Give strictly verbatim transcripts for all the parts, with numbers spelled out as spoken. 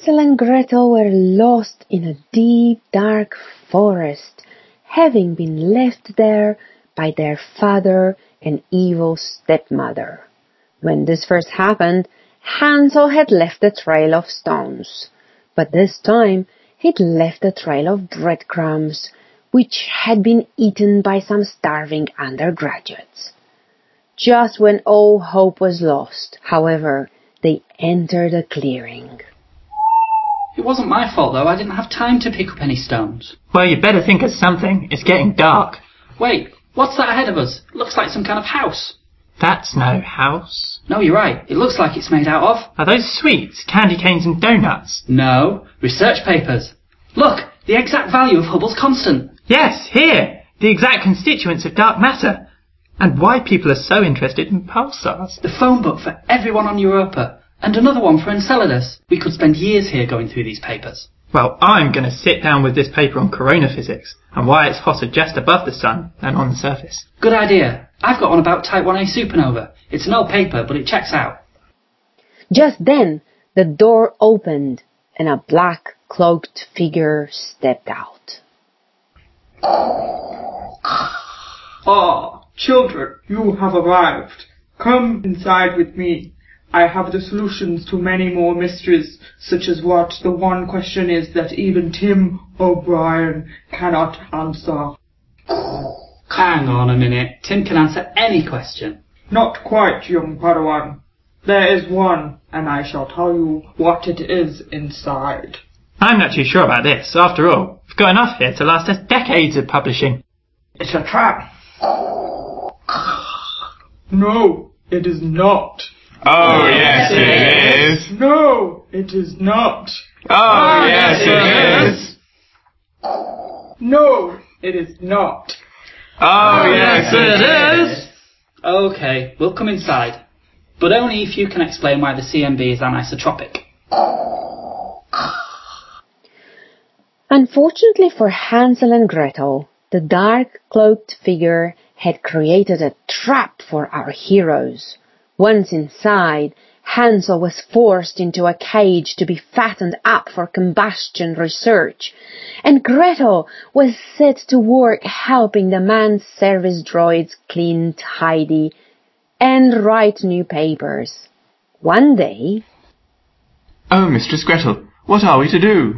Hansel and Gretel were lost in a deep, dark forest, having been left there by their father and evil stepmother. When this first happened, Hansel had left a trail of stones, but this time he'd left a trail of breadcrumbs, which had been eaten by some starving undergraduates. Just when all hope was lost, however, they entered a clearing. It wasn't my fault, though. I didn't have time to pick up any stones. Well, you'd better think of something. It's getting dark. Wait, what's that ahead of us? It looks like some kind of house. That's no house. No, you're right. It looks like it's made out of... Are those sweets, candy canes and donuts? No, research papers. Look, the exact value of Hubble's constant. Yes, here. The exact constituents of dark matter. And why people are so interested in pulsars. The phone book for everyone on Europa. And another one for Enceladus. We could spend years here going through these papers. Well, I'm going to sit down with this paper on corona physics and why it's hotter just above the sun than on the surface. Good idea. I've got one about Type one A supernova. It's an old paper, but it checks out. Just then, the door opened and a black cloaked figure stepped out. Ah, children, you have arrived. Come inside with me. I have the solutions to many more mysteries, such as what the one question is that even Tim O'Brien cannot answer. Hang on a minute. Tim can answer any question. Not quite, young Padawan. There is one, and I shall tell you what it is inside. I'm not too sure about this. After all, we've got enough here to last us decades of publishing. It's a trap. No, it is not. Oh, yes, it is. No, it is not. Oh, yes, it is. No, it is not. Oh, yes, it is. Okay, we'll come inside. But only if you can explain why the C M B is anisotropic. Unfortunately for Hansel and Gretel, the dark cloaked figure had created a trap for our heroes. Once inside, Hansel was forced into a cage to be fattened up for combustion research, and Gretel was set to work helping the man's service droids clean, tidy, and write new papers. One day... Oh, Mistress Gretel, what are we to do?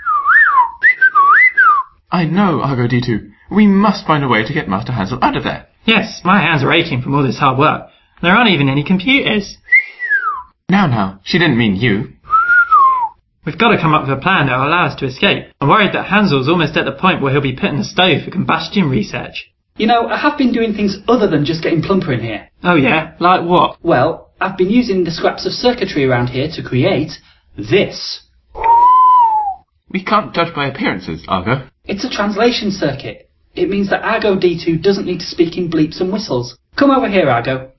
I know, Argo D two. We must find a way to get Master Hansel out of there. Yes, my hands are aching from all this hard work. There aren't even any computers. Now, now, she didn't mean you. We've got to come up with a plan that will allow us to escape. I'm worried that Hansel's almost at the point where he'll be put in the stove for combustion research. You know, I have been doing things other than just getting plumper in here. Oh yeah? Like what? Well, I've been using the scraps of circuitry around here to create this. We can't judge by appearances, Argo. It's a translation circuit. It means that Argo D two doesn't need to speak in bleeps and whistles. Come over here, Argo.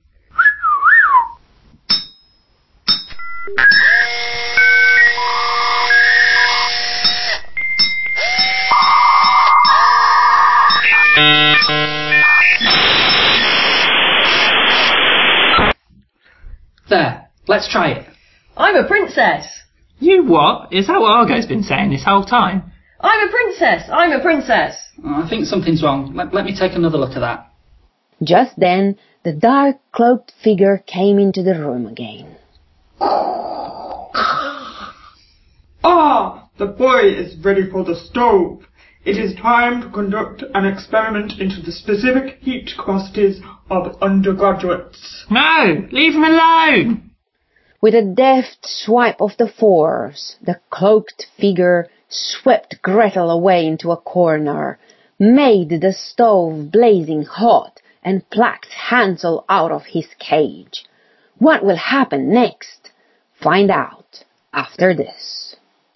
There, let's try it. I'm a princess. You what? Is that what Argo's been saying this whole time? I'm a princess. I'm a princess. Oh, I think something's wrong. Let, let me take another look at that. Just then, the dark cloaked figure came into the room again. Ah, the boy is ready for the stove. It is time to conduct an experiment into the specific heat capacities of undergraduates. No! Leave him alone! With a deft swipe of the force, the cloaked figure swept Gretel away into a corner, made the stove blazing hot, and plucked Hansel out of his cage. What will happen next? Find out after this.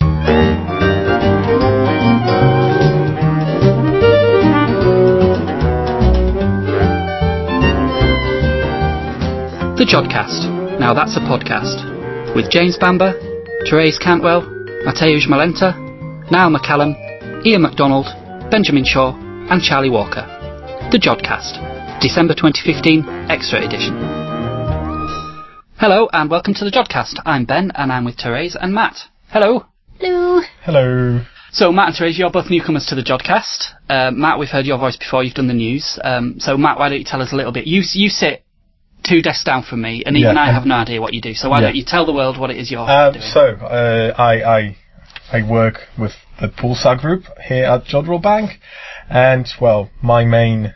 The Jodcast. Now that's a podcast. With James Bamber, Therese Cantwell, Mateusz Malenta, Niall McCallum, Ian MacDonald, Benjamin Shaw and Charlie Walker. The Jodcast. December twenty fifteen Extra Edition. Hello and welcome to the Jodcast. I'm Ben and I'm with Therese and Matt. Hello. Hello. Hello. So, Matt and Therese, you're both newcomers to the Jodcast. Uh, Matt, we've heard your voice before. You've done the news. Um, so, Matt, why don't you tell us a little bit? You you sit two desks down from me, and even Yeah. I have no idea what you do. So, why Yeah. don't you tell the world what it is you're Um, doing? so, uh, I, I I work with the Pulsar Group here at Jodrell Bank, and, well, my main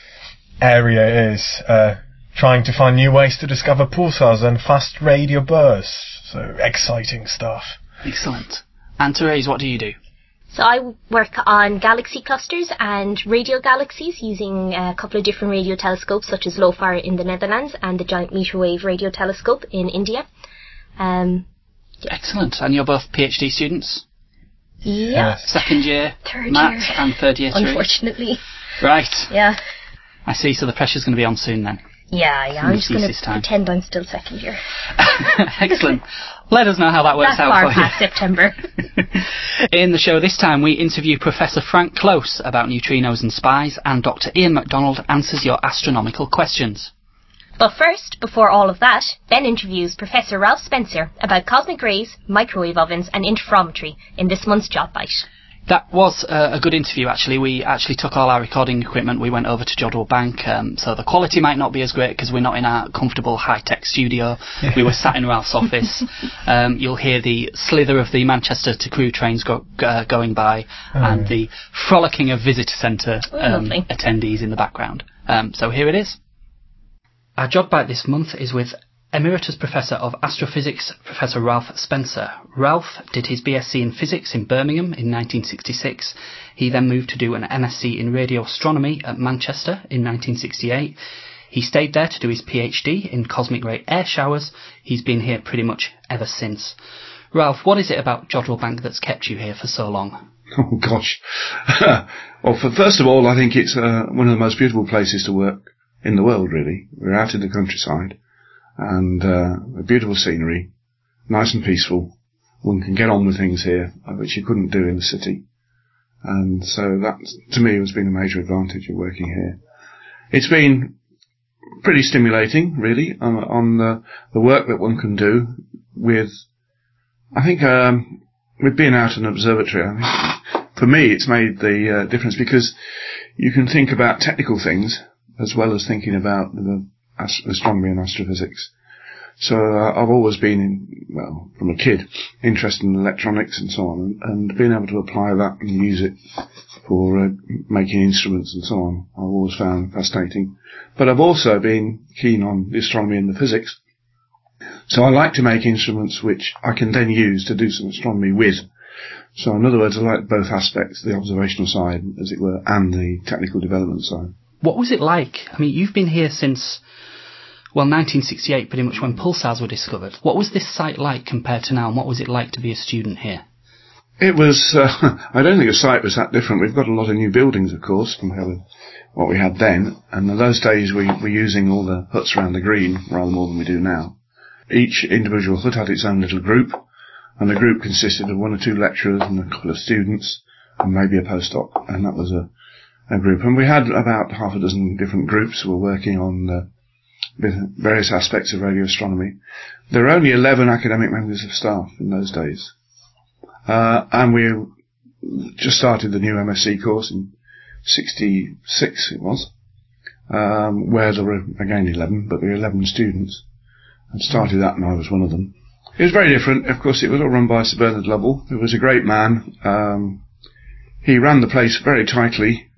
area is uh, trying to find new ways to discover pulsars and fast radio bursts. So, exciting stuff. Excellent. And Therese, what do you do? So I work on galaxy clusters and radio galaxies using a couple of different radio telescopes, such as LOFAR in the Netherlands and the Giant Meter Wave Radio Telescope in India. Um, yeah. Excellent. And you're both PhD students? Yeah. Second year, Third Matt, year. and third year, Therese? Unfortunately. Right. Yeah. I see, so the pressure's going to be on soon then. Yeah, yeah. I'm just going thesis to time. pretend I'm still second year. Excellent. Let us know how that works That's out far for you. past September. In the show this time, we interview Professor Frank Close about neutrinos and spies, and Doctor Ian MacDonald answers your astronomical questions. But first, before all of that, Ben interviews Professor Ralph Spencer about cosmic rays, microwave ovens and interferometry in this month's Job Bite. That was uh, a good interview, actually. We actually took all our recording equipment. We went over to Jodrell Bank, um, so the quality might not be as great because we're not in our comfortable high-tech studio. We were sat in Ralph's office. Um, you'll hear the slither of the Manchester to Crewe trains go, uh, going by, Oh. and the frolicking of visitor centre Oh, um, lovely. attendees in the background. Um, so here it is. Our Job Bite this month is with Emeritus Professor of Astrophysics, Professor Ralph Spencer. Ralph did his B S c in Physics in Birmingham in nineteen sixty-six. He then moved to do an M S c in Radio Astronomy at Manchester in nineteen sixty-eight. He stayed there to do his PhD in cosmic ray air showers. He's been here pretty much ever since. Ralph, what is it about Jodrell Bank that's kept you here for so long? Oh, gosh. Well, for, first of all, I think it's uh, one of the most beautiful places to work in the world, really. We're out in the countryside, and uh, a beautiful scenery, nice and peaceful. One can get on with things here, which you couldn't do in the city. And so that, to me, has been a major advantage of working here. It's been pretty stimulating, really, on, on the, the work that one can do with, I think, um, with being out in an observatory. I think, for me, it's made the uh, difference because you can think about technical things as well as thinking about the ast- astronomy and astrophysics. So uh, I've always been, in, well, from a kid, interested in electronics and so on, and, and being able to apply that and use it for uh, making instruments and so on, I've always found fascinating. But I've also been keen on the astronomy and the physics. So I like to make instruments which I can then use to do some astronomy with. So in other words, I like both aspects, the observational side, as it were, and the technical development side. What was it like? I mean, you've been here since, well, nineteen sixty-eight, pretty much when pulsars were discovered. What was this site like compared to now, and what was it like to be a student here? It was, uh, I don't think the site was that different. We've got a lot of new buildings, of course, compared with what we had then. And in those days, we were using all the huts around the green, rather more than we do now. Each individual hut had its own little group, and the group consisted of one or two lecturers and a couple of students, and maybe a postdoc, and that was a, a group. And we had about half a dozen different groups who were working on uh, various aspects of radio astronomy. There were only eleven academic members of staff in those days. Uh, and we just started the new M S c course in sixty-six, it was, um, where there were, again, eleven, but there were eleven students. I started that and I was one of them. It was very different. Of course, it was all run by Sir Bernard Lovell, who was a great man. Um, he ran the place very tightly.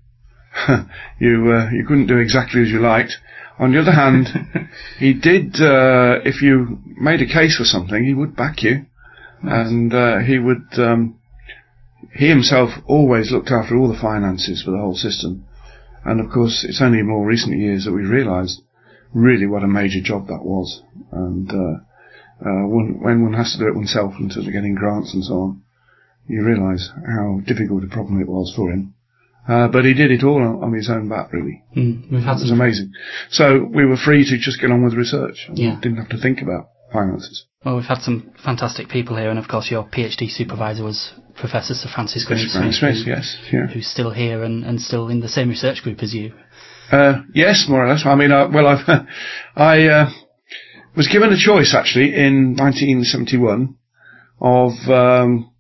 you uh, you couldn't do exactly as you liked. On the other hand, he did, uh, if you made a case for something, he would back you. Nice. And uh, he would, um, he himself always looked after all the finances for the whole system. And of course, it's only in more recent years that we realised really what a major job that was. And uh, uh, when, when one has to do it oneself in terms of getting grants and so on, you realise how difficult a problem it was for him. Uh, but he did it all on, on his own back, really. Mm, we've had it was amazing. So we were free to just get on with research. Yeah. Didn't have to think about finances. Well, we've had some fantastic people here, and of course your PhD supervisor was Professor Sir Francis Graham-Smith, Smith, who, yes, yeah. who's still here and, and still in the same research group as you. Uh, yes, more or less. I mean, uh, well, I've, I uh, was given a choice, actually, in nineteen seventy-one of um,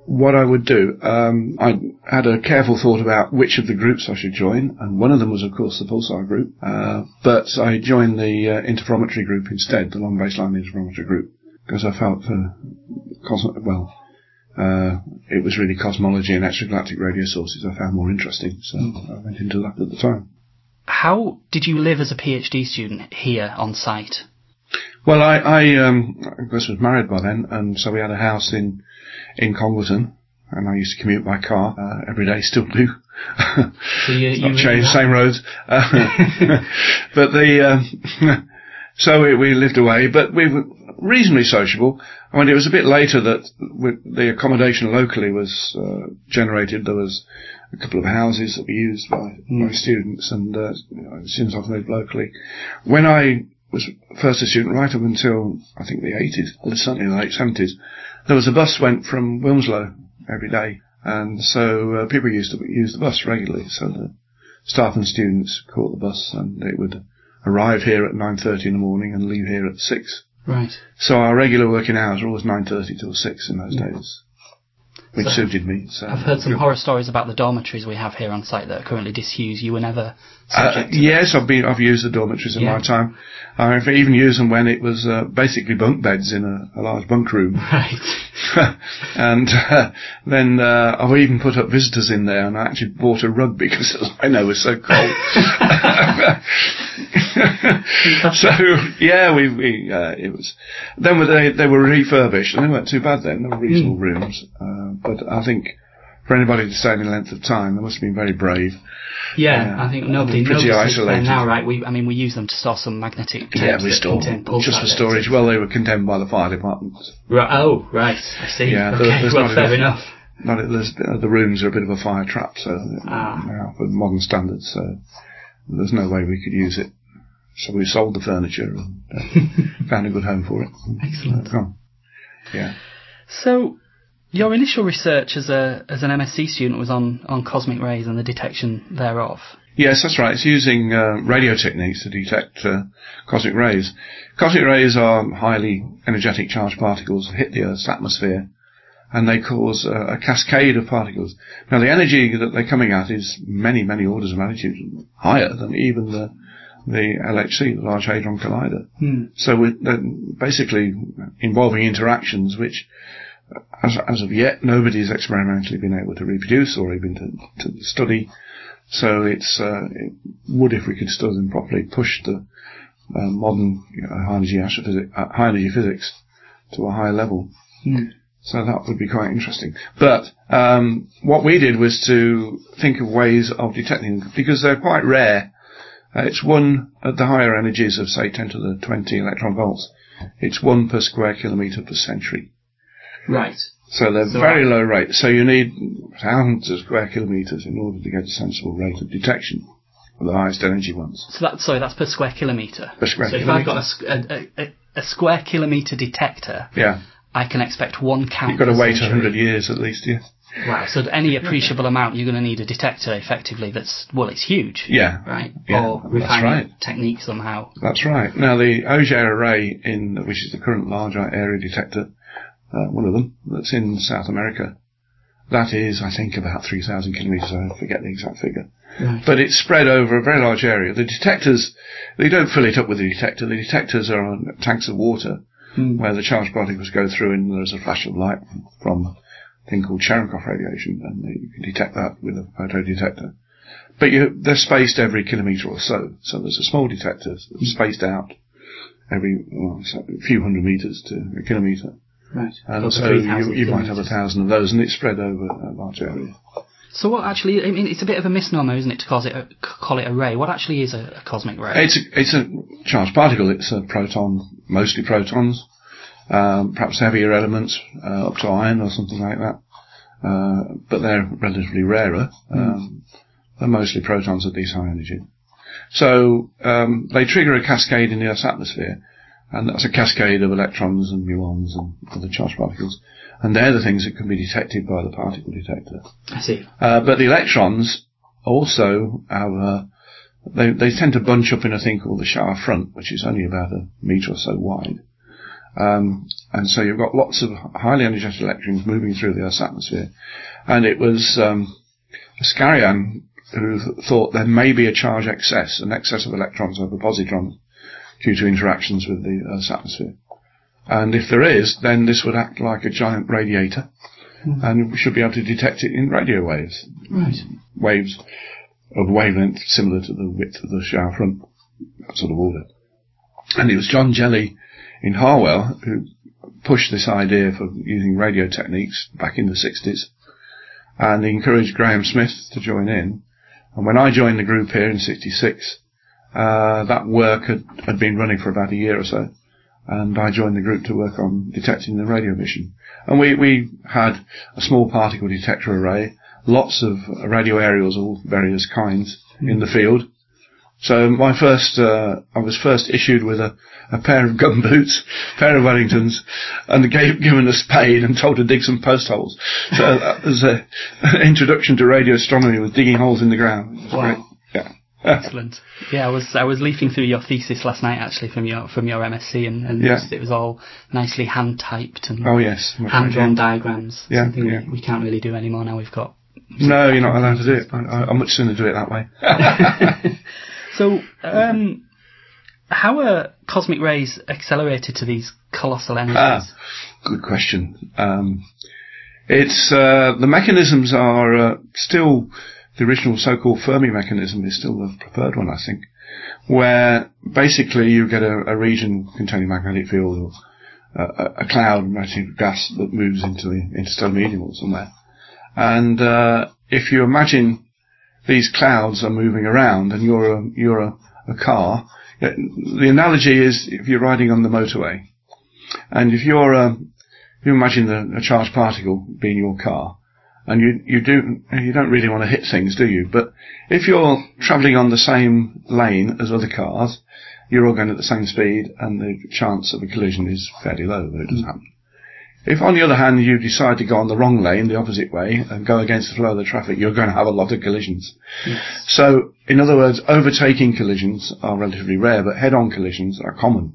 what I would do, um, I had a careful thought about which of the groups I should join, and one of them was, of course, the Pulsar group, uh, but I joined the uh, interferometry group instead, the long baseline interferometry group, because I felt, uh, cos- well, uh, it was really cosmology and extragalactic radio sources I found more interesting, so mm. I went into that at the time. How did you live as a PhD student here on site? Well, I, I, um, of course, was married by then, and so we had a house in, in Congleton, and I used to commute by car, uh, every day, still do. So you, it's you not changed, same roads. Uh, but the, um, so we, we lived away, but we were reasonably sociable. I mean, it was a bit later that the accommodation locally was, uh, generated. There was a couple of houses that were used by, mm. by students, and, uh, you know, as soon as I've moved locally. When I was first a student right up until, I think, the eighties, or certainly the late seventies, there was a bus went from Wilmslow every day, and so uh, people used to use the bus regularly, so the staff and students caught the bus, and it would arrive here at nine thirty in the morning and leave here at six. Right. So our regular working hours were always nine thirty till six in those yeah. days, which so suited me. So I've heard some horror stories about the dormitories we have here on site that are currently disused. You were never subject uh, to Yes, I've been. I've used the dormitories in yeah. my time. I've even used them when it was uh, basically bunk beds in a, a large bunk room. Right. and uh, then uh, I've even put up visitors in there, and I actually bought a rug because I know it was so cold. So yeah, we we uh, it was. Then they they were refurbished, and they weren't too bad then. They were reasonable mm. rooms, uh, but I think for anybody to stay any length of time, they must have been very brave. Yeah, uh, I think nobody pretty notices isolated now, right? We, I mean, we use them to store some magnetic tapes. Yeah, we store them just for storage. Data. Well, they were condemned by the fire department. Right. Oh, right. I see. Yeah, okay. there, there's well, not fair enough. enough. Not, there's, uh, the rooms are a bit of a fire trap, so ah. now for modern standards, so there's no way we could use it. So we sold the furniture and uh, found a good home for it. Excellent. Uh, yeah. So, your initial research as a as an M S c student was on, on cosmic rays and the detection thereof. Yes, that's right. It's using uh, radio techniques to detect uh, cosmic rays. Cosmic rays are highly energetic charged particles that hit the Earth's atmosphere, and they cause uh, a cascade of particles. Now, the energy that they're coming at is many, many orders of magnitude higher than even the the L H C, the Large Hadron Collider. Hmm. So we're basically involving interactions which, as, as of yet, nobody's experimentally been able to reproduce or even to, to study. So it's uh, it would, if we could study them properly, push the uh, modern you know, high energy astrophysics, uh, high energy physics to a higher level. Hmm. So that would be quite interesting. But um, what we did was to think of ways of detecting them because they're quite rare. Uh, it's one at the higher energies of, say, ten to the twenty electron volts. It's one per square kilometre per century. Right. So they're so very low rate. So you need thousands of square kilometres in order to get a sensible rate of detection for the highest energy ones. So that, sorry, that's per square kilometre. Per square so kilometre. So if I've got a, a, a, a square kilometre detector, yeah, I can expect one count. You've got to per wait century. one hundred years at least, yeah. Wow, so any appreciable amount, you're going to need a detector, effectively, that's, well, it's huge. Yeah. Right? Yeah, or that's refining right. technique somehow. That's right. Now, the Auger array, in which is the current large area detector, uh, one of them, that's in South America, that is, I think, about three thousand kilometres, I forget the exact figure. Right. But it's spread over a very large area. The detectors, they don't fill it up with the detector. The detectors are on tanks of water, mm. where the charged particles go through and there's a flash of light from thing called Cherenkov radiation, and you can detect that with a photodetector. But you, they're spaced every kilometre or so. So there's a small detector spaced out every well, so a few hundred metres to a kilometre. Right. And so you, you might have a thousand of those, and it's spread over a large area. So what actually, I mean, it's a bit of a misnomer, isn't it, to call it a, call it a ray? What actually is a, a cosmic ray? It's a, it's a charged particle. It's a proton, mostly protons. Um, perhaps heavier elements, uh, up to iron or something like that. Uh, but they're relatively rarer. Um, mm. They're mostly protons at these high energy. So, um, they trigger a cascade in the Earth's atmosphere, and that's a cascade of electrons and muons and other charged particles. And they're the things that can be detected by the particle detector. I see. Uh, but the electrons also have, uh, they, they tend to bunch up in a thing called the shower front, which is only about a metre or so wide. Um, and so you've got lots of highly energetic electrons moving through the Earth's atmosphere. And it was um, Askaryan who th- thought there may be a charge excess, an excess of electrons over positrons due to interactions with the Earth's atmosphere. And if there is, then this would act like a giant radiator, mm. and we should be able to detect it in radio waves. Right. Waves of wavelength similar to the width of the shower front, that sort of order. And it was John Jelly in Harwell who pushed this idea for using radio techniques back in the sixties, and he encouraged Graham Smith to join in. And when I joined the group here in sixty-six, uh, that work had, had been running for about a year or so, and I joined the group to work on detecting the radio emission. And we, we had a small particle detector array, lots of radio aerials, all various kinds, mm. in the field. So my first, uh, I was first issued with a, a pair of gumboots, a pair of Wellingtons, and gave, given a spade and told to dig some post holes. So that was a, an introduction to radio astronomy, with digging holes in the ground. It was wow. great. Yeah. Excellent. Yeah, I was I was leafing through your thesis last night, actually, from your from your M S c, and, and yeah. it was all nicely hand typed and oh yes, hand drawn diagrams. Yeah, something yeah. we, we can't really do anymore now. We've got no, you're not allowed to do it. I, I much sooner do it that way. So, um, how are cosmic rays accelerated to these colossal energies? Ah, good question. Um, it's uh, the mechanisms are uh, still. The original so-called Fermi mechanism is still the preferred one, I think, where basically you get a, a region containing magnetic field or a, a cloud of magnetic gas that moves into the interstellar medium or somewhere. And uh, if you imagine these clouds are moving around and you're a, you're a, a car, the analogy is if you're riding on the motorway, and if you're a, if you imagine the, a charged particle being your car, and you, you do, you don't really want to hit things, do you? But if you're travelling on the same lane as other cars, you're all going at the same speed, and the chance of a collision is fairly low, though it does happen. If, on the other hand, you decide to go on the wrong lane, the opposite way, and go against the flow of the traffic, you're going to have a lot of collisions. Yes. So, in other words, overtaking collisions are relatively rare, but head-on collisions are common.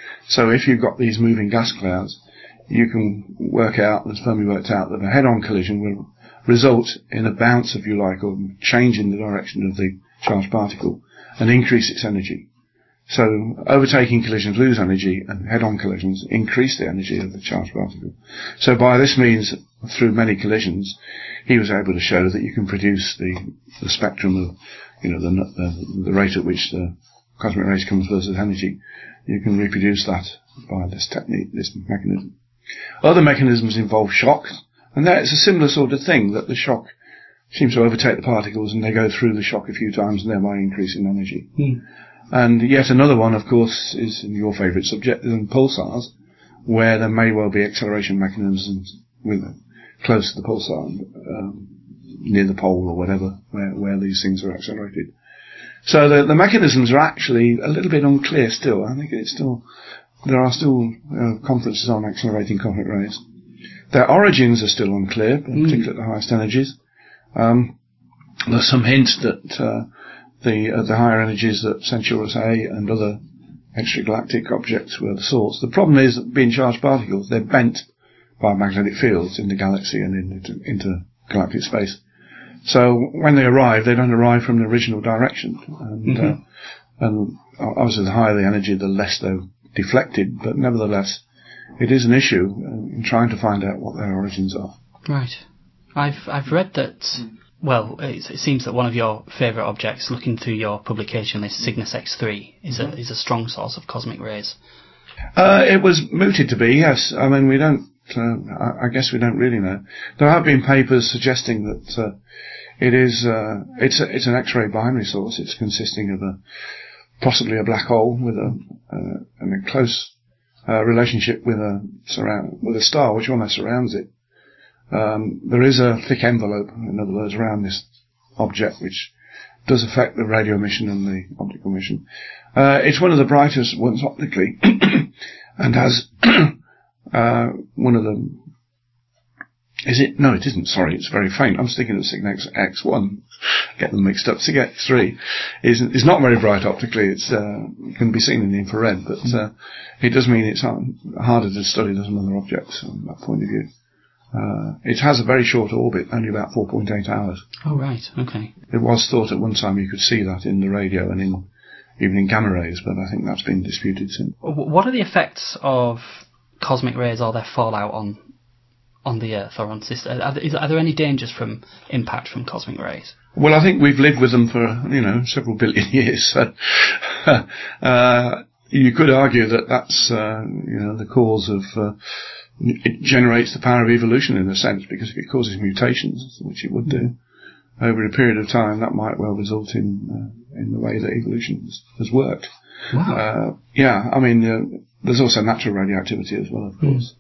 So if you've got these moving gas clouds, you can work out, as Fermi worked out, that a head-on collision will result in a bounce, if you like, or change in the direction of the charged particle and increase its energy. So overtaking collisions lose energy, and head-on collisions increase the energy of the charged particle. So by this means, through many collisions, he was able to show that you can produce the, the spectrum of, you know, the, the, the rate at which the cosmic rays comes versus energy. You can reproduce that by this technique, this mechanism. Other mechanisms involve shock. And that's a similar sort of thing, that the shock seems to overtake the particles and they go through the shock a few times and thereby increasing energy. Mm. And yet another one, of course, is your favourite subject, is pulsars, where there may well be acceleration mechanisms with close to the pulsar, um, near the pole or whatever, where, where these things are accelerated. So the, the mechanisms are actually a little bit unclear still. I think it's still, there are still uh, conferences on accelerating cosmic rays. Their origins are still unclear, particularly mm. at the highest energies. Um, there's some hints that uh, the uh, the higher energies that Centaurus A and other extragalactic objects were the source. The problem is that being charged particles, they're bent by magnetic fields in the galaxy and in intergalactic space. So when they arrive, they don't arrive from the original direction. And, mm-hmm. uh, and obviously the higher the energy, the less they're deflected, but nevertheless, it is an issue in trying to find out what their origins are. Right. I've I've read that, well, it, it seems that one of your favourite objects, looking through your publication list, Cygnus X three, is a, is a strong source of cosmic rays. Uh, it was mooted to be, yes. I mean, we don't, uh, I, I guess we don't really know. There have been papers suggesting that uh, it is, uh, it's, a, it's an X-ray binary source. It's consisting of a, possibly a black hole with a, uh, and a close Uh, relationship with a surround with a star which almost surrounds it. Um, there is a thick envelope, in other words, around this object which does affect the radio emission and the optical emission. Uh, it's one of the brightest ones optically, and has uh, one of the Is it? No, it isn't. Sorry, it's very faint. I'm thinking of Cygnus X one. Get them mixed up. Cygnus X three is is not very bright optically. It's uh, can be seen in the infrared, but uh, it does mean it's harder to study than some other objects from that point of view. Uh, it has a very short orbit, only about four point eight hours. Oh, right. Okay. It was thought at one time you could see that in the radio and in even in gamma rays, but I think that's been disputed since. What are the effects of cosmic rays or their fallout on on the Earth or on system? Are, are there any dangers from impact from cosmic rays? Well, I think we've lived with them for, you know, several billion years. So, uh, you could argue that that's, uh, you know, the cause of, uh, it generates the power of evolution in a sense, because if it causes mutations, which it would do, over a period of time, that might well result in, uh, in the way that evolution has, has worked. Wow. Uh, yeah, I mean, uh, there's also natural radioactivity as well, of course. Mm.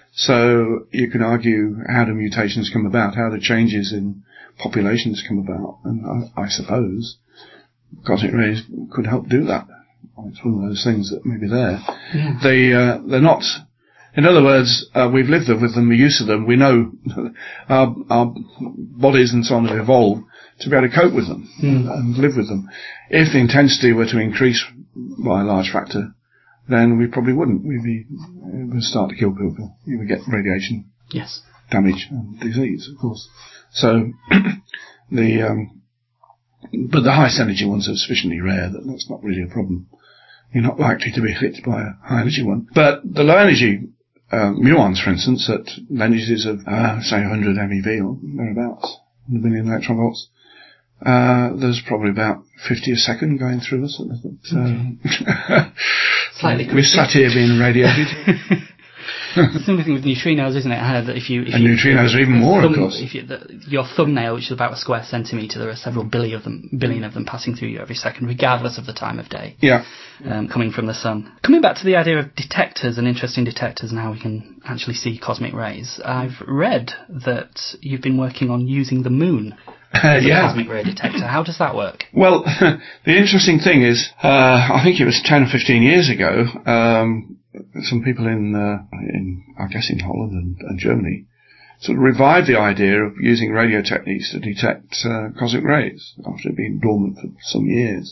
So you can argue how do mutations come about, how do changes in populations come about, and I, I suppose cosmic rays could help do that. It's one of those things that may be there. Yeah. They, uh, they're not, in other words, uh, we've lived with them, we're used to them, we know our, our bodies and so on have evolved to be able to cope with them mm. and live with them. If the intensity were to increase by a large factor, then we probably wouldn't. We'd be, it would start to kill people. You would get radiation, yes, damage, and disease, of course. So, the, um, but the highest energy ones are sufficiently rare that that's not really a problem. You're not likely to be hit by a high energy one. But the low energy, uh, muons, for instance, at energies of, uh, say one hundred MeV or thereabouts, one million electron volts, Uh, there's probably about fifty a second going through us. So okay. Slightly we're sat here being radiated. It's the same thing with neutrinos, isn't it? Uh, that if you, if and you, neutrinos are even more, thumb, of course. If you, the, your thumbnail, which is about a square centimetre, there are several billion of them, billion of them passing through you every second, regardless of the time of day. Yeah. Um, coming from the sun. Coming back to the idea of detectors and interesting detectors and how we can actually see cosmic rays, I've read that you've been working on using the moon as yeah. a cosmic ray detector. How does that work? Well, the interesting thing is, uh, I think it was ten or fifteen years ago, um, some people in, uh, in, I guess in Holland and, and Germany, sort of revived the idea of using radio techniques to detect uh, cosmic rays after being dormant for some years.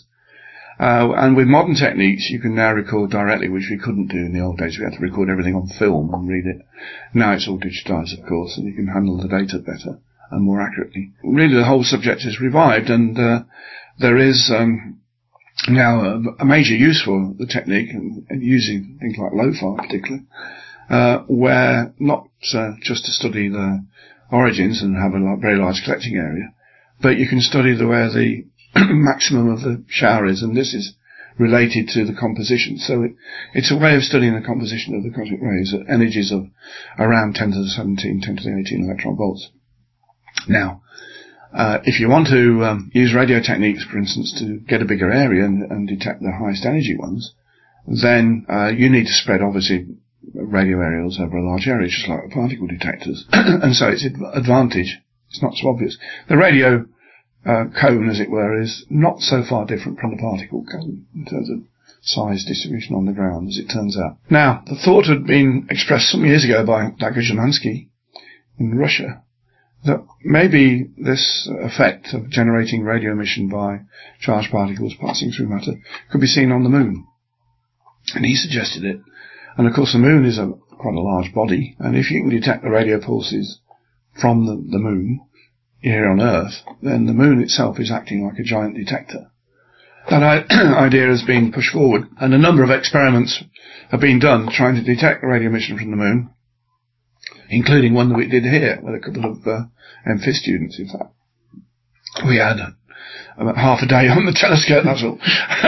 Uh, and with modern techniques, you can now record directly, which we couldn't do in the old days. We had to record everything on film and read it. Now it's all digitized, of course, and you can handle the data better and more accurately. Really, the whole subject is revived, and uh, there is um, now a, a major use for the technique, and, and using things like LOFAR particularly, uh, where not uh, just to study the origins and have a very large collecting area, but you can study the where the maximum of the shower is, and this is related to the composition. So it, it's a way of studying the composition of the cosmic rays at energies of around ten to the seventeen, ten to the eighteen electron volts. Now, uh, if you want to um, use radio techniques, for instance, to get a bigger area and, and detect the highest energy ones, then uh, you need to spread, obviously, radio aerials over a large area, just like the particle detectors. And so it's an advantage. It's not so obvious. The radio uh, cone, as it were, is not so far different from the particle cone in terms of size distribution on the ground, as it turns out. Now, the thought had been expressed some years ago by Daguzhemansky in Russia, that maybe this effect of generating radio emission by charged particles passing through matter could be seen on the moon. And he suggested it. And of course the moon is a quite a large body, and if you can detect the radio pulses from the, the moon here on Earth, then the moon itself is acting like a giant detector. That idea has been pushed forward, and a number of experiments have been done trying to detect the radio emission from the moon, including one that we did here with a couple of uh, M Phys students, in fact. We had about half a day on the telescope, that's all.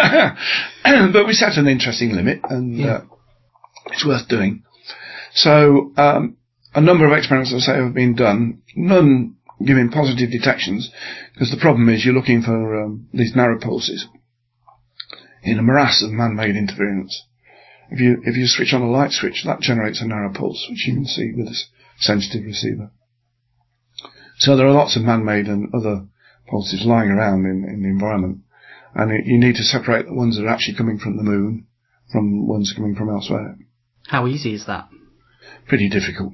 But we set an interesting limit, and yeah. uh, it's worth doing. So, um, a number of experiments, as I say, have been done, none giving positive detections, because the problem is you're looking for um, these narrow pulses in a morass of man-made interference. If you if you switch on a light switch, that generates a narrow pulse, which you can see with a sensitive receiver. So there are lots of man-made and other pulses lying around in, in the environment, and it, you need to separate the ones that are actually coming from the moon from ones coming from elsewhere. How easy is that? pretty difficult.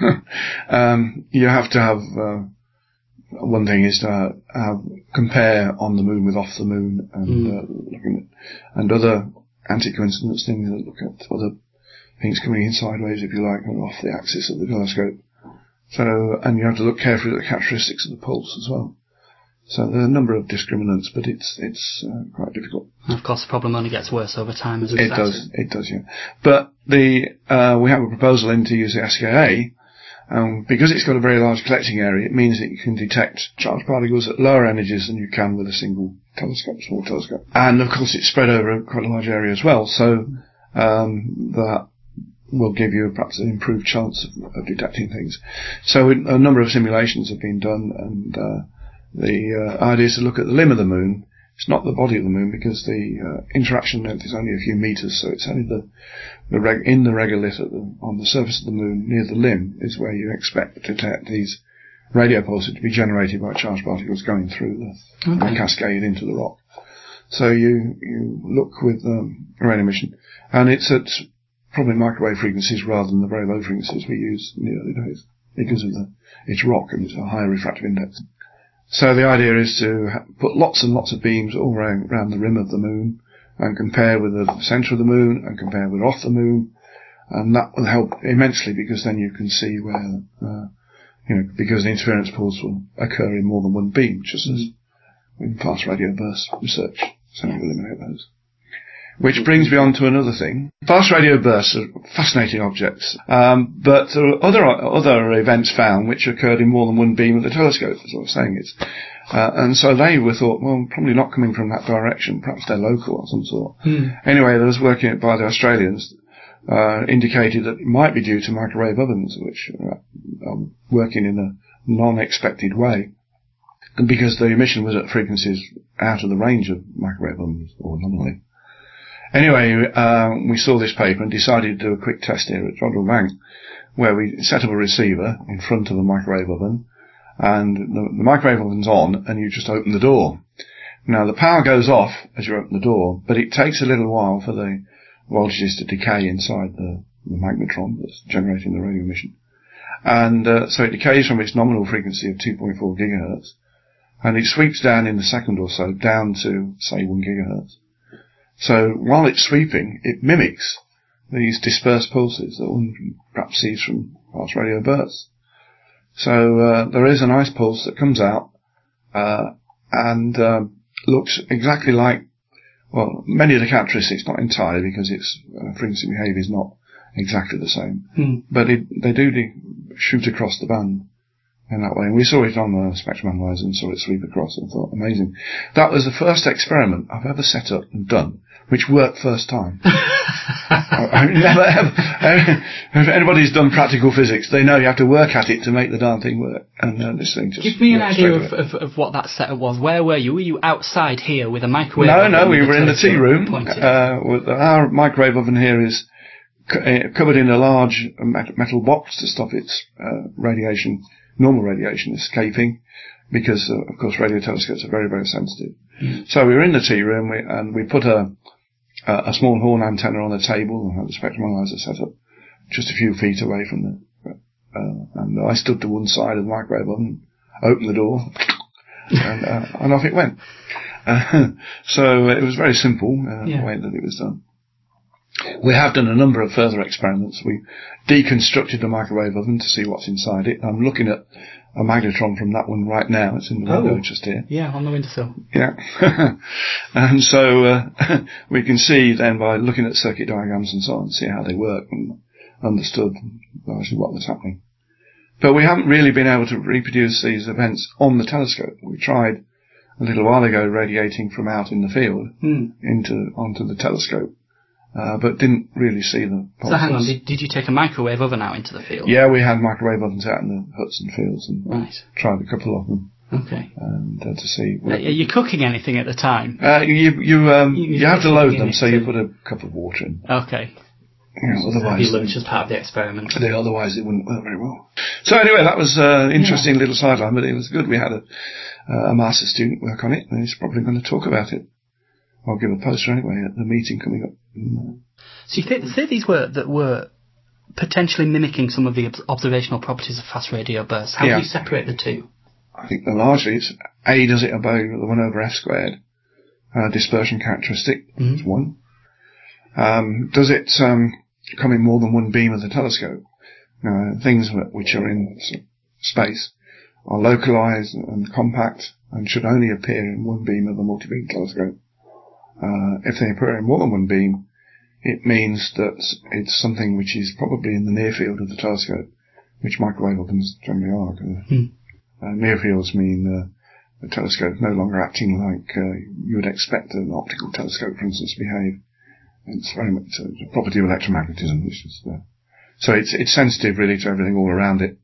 um, you have to have, uh, one thing is to uh, have, compare on the moon with off the moon, and mm. uh, looking at, and other anti-coincidence things that look at other things coming in sideways, if you like, or off the axis of the telescope. So, and you have to look carefully at the characteristics of the pulse as well. So there are a number of discriminants, but it's it's uh, quite difficult. And of course, the problem only gets worse over time as it does. It does, yeah. But the uh, we have a proposal in to use the S K A, um, because it's got a very large collecting area. It means that you can detect charged particles at lower energies than you can with a single telescope, small telescope. And of course, it's spread over quite a large area as well. So um, that will give you perhaps an improved chance of, of detecting things. So a number of simulations have been done, and uh, the uh, idea is to look at the limb of the moon. It's not the body of the moon, because the uh, interaction length is only a few meters, so it's only the, the reg- in the regolith at the, on the surface of the moon near the limb is where you expect to detect these radio pulses to be generated by charged particles going through the, okay. the cascade into the rock. So you you look with um, radio emission, and it's at probably microwave frequencies rather than the very low frequencies we used in the early days, because of the it's rock and it's a higher refractive index. So the idea is to ha- put lots and lots of beams all around, around the rim of the moon, and compare with the centre of the moon, and compare with off the moon, and that will help immensely, because then you can see where, uh, you know, because the interference pulse will occur in more than one beam, just as in fast radio burst research, so we eliminate those. Which brings me on to another thing. Fast radio bursts are fascinating objects, um, but there are other other events found which occurred in more than one beam of the telescope, as I was saying. It's, uh, and so they were thought, well, probably not coming from that direction, perhaps they're local of some sort. Hmm. Anyway, there was work by the Australians, uh, indicated that it might be due to microwave ovens, which are um, working in a non-expected way, because the emission was at frequencies out of the range of microwave ovens, or nominally. Anyway, uh, we saw this paper and decided to do a quick test here at Jodrell Bank, where we set up a receiver in front of a microwave oven, and the, the microwave oven's on, and you just open the door. Now, the power goes off as you open the door, but it takes a little while for the voltages to decay inside the, the magnetron that's generating the radio emission. And uh, so it decays from its nominal frequency of two point four gigahertz, and it sweeps down in a second or so, down to, say, one gigahertz. So while it's sweeping, it mimics these dispersed pulses that one perhaps sees from fast radio bursts. So uh, there is a nice pulse that comes out uh, and uh, looks exactly like, well, many of the characteristics, not entirely, because its uh, frequency behaviour is not exactly the same, mm. but it, they do de- shoot across the band in that way. And we saw it on the spectrum analyzer and saw it sweep across and thought, amazing. That was the first experiment I've ever set up and done which worked first time. I, I never ever, if anybody's done practical physics, they know you have to work at it to make the darn thing work. And uh, this thing just give me an idea of, of, of what that setup was. Where were you? Were you outside here with a microwave? No, no, we were in the tea room. Uh, with our microwave oven here is c- covered in a large metal box to stop its uh, radiation, normal radiation escaping, because uh, of course radio telescopes are very, very sensitive. Mm. So we were in the tea room, we, and we put a a small horn antenna on the table and had the spectrum analyzer set up just a few feet away from the, uh, and I stood to one side of the microwave oven, opened the door, and, uh, and off it went. Uh, so it was very simple, uh, yeah. the way that it was done. We have done a number of further experiments. We deconstructed the microwave oven to see what's inside it. I'm looking at a magnetron from that one right now. It's in the window oh, just here. Yeah, on the windowsill. Yeah. And so uh, we can see then by looking at circuit diagrams and so on, see how they work and understood actually what was happening. But we haven't really been able to reproduce these events on the telescope. We tried a little while ago radiating from out in the field hmm. into onto the telescope. Uh, but didn't really see the pulses. So hang on, did, did you take a microwave oven out into the field? Yeah, we had microwave ovens out in the huts and fields and right. tried a couple of them. Okay. And uh, to see. Are you cooking anything at the time? Uh, you you um you, you, you have to load them, so you put a cup of water in. Okay. You know, otherwise, lunch as part of the experiment. They, otherwise, it wouldn't work very well. So anyway, that was an uh, interesting yeah. little sideline, but it was good. We had a uh, a master student work on it, and he's probably going to talk about it. I'll give a poster anyway at the meeting coming up. So you th- say these were that were potentially mimicking some of the ob- observational properties of fast radio bursts. How Yeah. do you separate the two? I think that largely it's A, does it obey the one over F squared uh, dispersion characteristic? Mm-hmm. Is one. Um, does it um, come in more than one beam of the telescope? Uh, things which are in s- space are localized and compact and should only appear in one beam of a multi-beam telescope. Uh, if they appear in more than one beam, it means that it's something which is probably in the near field of the telescope, which microwave ovens generally are. Hmm. Uh, near fields mean uh, the telescope no longer acting like uh, you would expect an optical telescope, for instance, to behave. It's very much a property of electromagnetism. Which is, uh, so it's it's sensitive really to everything all around it,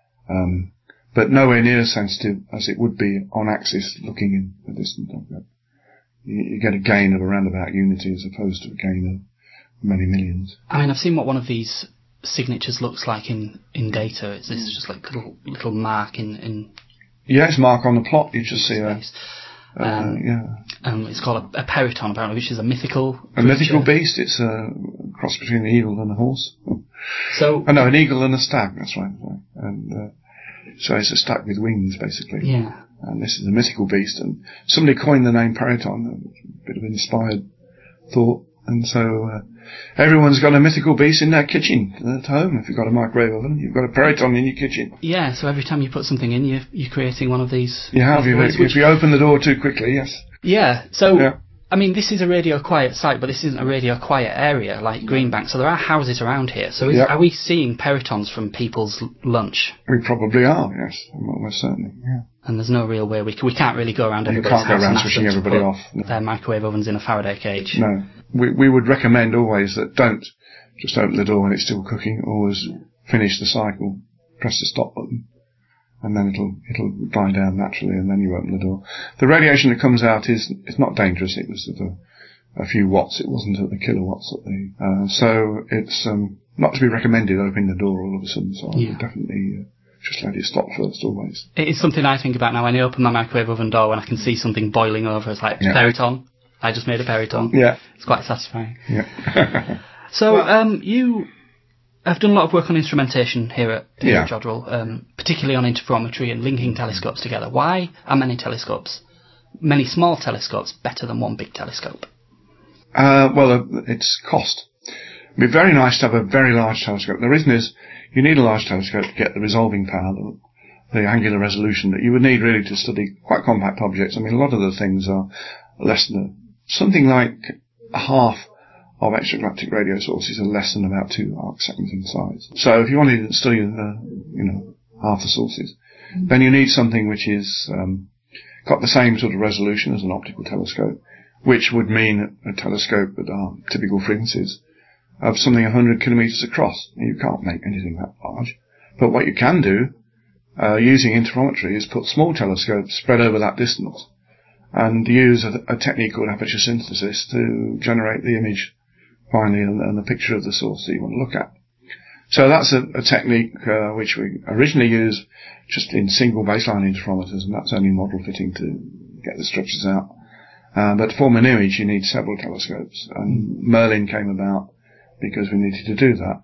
um, but nowhere near as sensitive as it would be on axis looking in a distant object. You, you get a gain of a roundabout unity as opposed to a gain of many millions. I mean, I've seen what one of these signatures looks like in, in data. It's this just like little little mark in in Yes, mark on the plot. You just see a space. uh, Um, yeah Um, it's called a, a periton, apparently, which is a mythical a creature. mythical beast. It's a cross between an eagle and a horse. So, Oh no, an eagle and a stag. That's right. And uh, so it's a stag with wings, basically. yeah. And this is a mythical beast, and somebody coined the name periton, a bit of inspired thought, and so uh, everyone's got a mythical beast in their kitchen at home. If you've got a microwave oven, you've got a periton in your kitchen. Yeah, so every time you put something in, you're, you're creating one of these. You have, if, microwaves, if you open the door too quickly, yes. Yeah, so, Yeah. I mean, this is a radio quiet site, but this isn't a radio quiet area like Greenbank, so there are houses around here. So is, Yeah. are we seeing peritons from people's l- lunch? We probably are, yes, almost certainly, yeah. And there's no real way, we, c- we can't really go around You everybody's can't go house around and ask switching them to everybody put off. No. their microwave ovens in a Faraday cage. No. We, we would recommend always that don't just open the door when it's still cooking, always finish the cycle, press the stop button, and then it'll it'll die down naturally, and then you open the door. The radiation that comes out is it's not dangerous. It was at a, a few watts. It wasn't at the kilowatts that they. Uh, so it's um, not to be recommended opening the door all of a sudden. So I Yeah. would definitely uh, just let it stop first, always. It is something I think about now when I open my microwave oven door when I can see something boiling over. It's like, Yeah. periton. I just made a periton. Yeah, It's quite satisfying. yeah. So, Well- um, you have done a lot of work on instrumentation here at, here Yeah. at Jodrell, um, particularly on interferometry and linking telescopes together. Why are many telescopes, many small telescopes, better than one big telescope? Uh, well, uh, it's cost. It'd be very nice to have a very large telescope. The reason is you need a large telescope to get the resolving power, the, the angular resolution that you would need really to study quite compact objects. I mean, a lot of the things are less than, something like half of extragalactic radio sources are less than about two arc seconds in size. So if you wanted to study, uh, you know, half the sources, then you need something which is um, got the same sort of resolution as an optical telescope, which would mean a telescope at our typical frequencies of something one hundred kilometres across. You can't make anything that large. But what you can do, uh, using interferometry, is put small telescopes spread over that distance and use a, a technique called aperture synthesis to generate the image finally and, and the picture of the source that you want to look at. So that's a, a technique uh, which we originally used just in single baseline interferometers, and that's only model fitting to get the structures out. Uh, but to form an image, you need several telescopes, and Merlin came about because we needed to do that.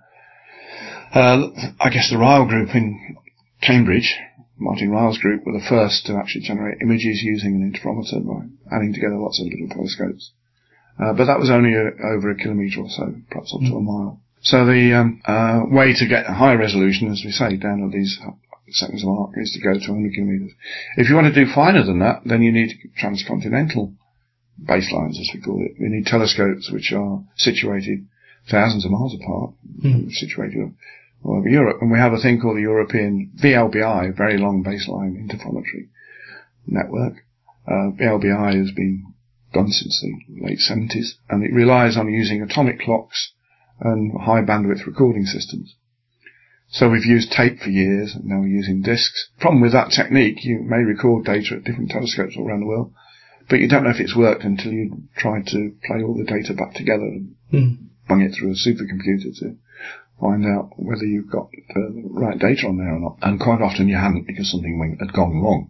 Uh, I guess the Ryle group in Cambridge, Martin Ryle's group, were the first to actually generate images using an interferometer by adding together lots of little telescopes. Uh, but that was only a, over a kilometre or so, perhaps up to a mile. So the um, uh, way to get a higher resolution, as we say, down at these seconds of arc, is to go to one hundred kilometres. If you want to do finer than that, then you need transcontinental baselines, as we call it. We need telescopes which are situated thousands of miles apart, mm. situated all over Europe. And we have a thing called the European V L B I, Very Long Baseline Interferometry Network. Uh, V L B I has been done since the late seventies, and it relies on using atomic clocks and high bandwidth recording systems. So we've used tape for years, and now we're using discs. Problem with that technique, you may record data at different telescopes all around the world, but you don't know if it's worked until you try to play all the data back together and mm. bung it through a supercomputer to find out whether you've got the right data on there or not. And quite often you hadn't, because something went, had gone wrong.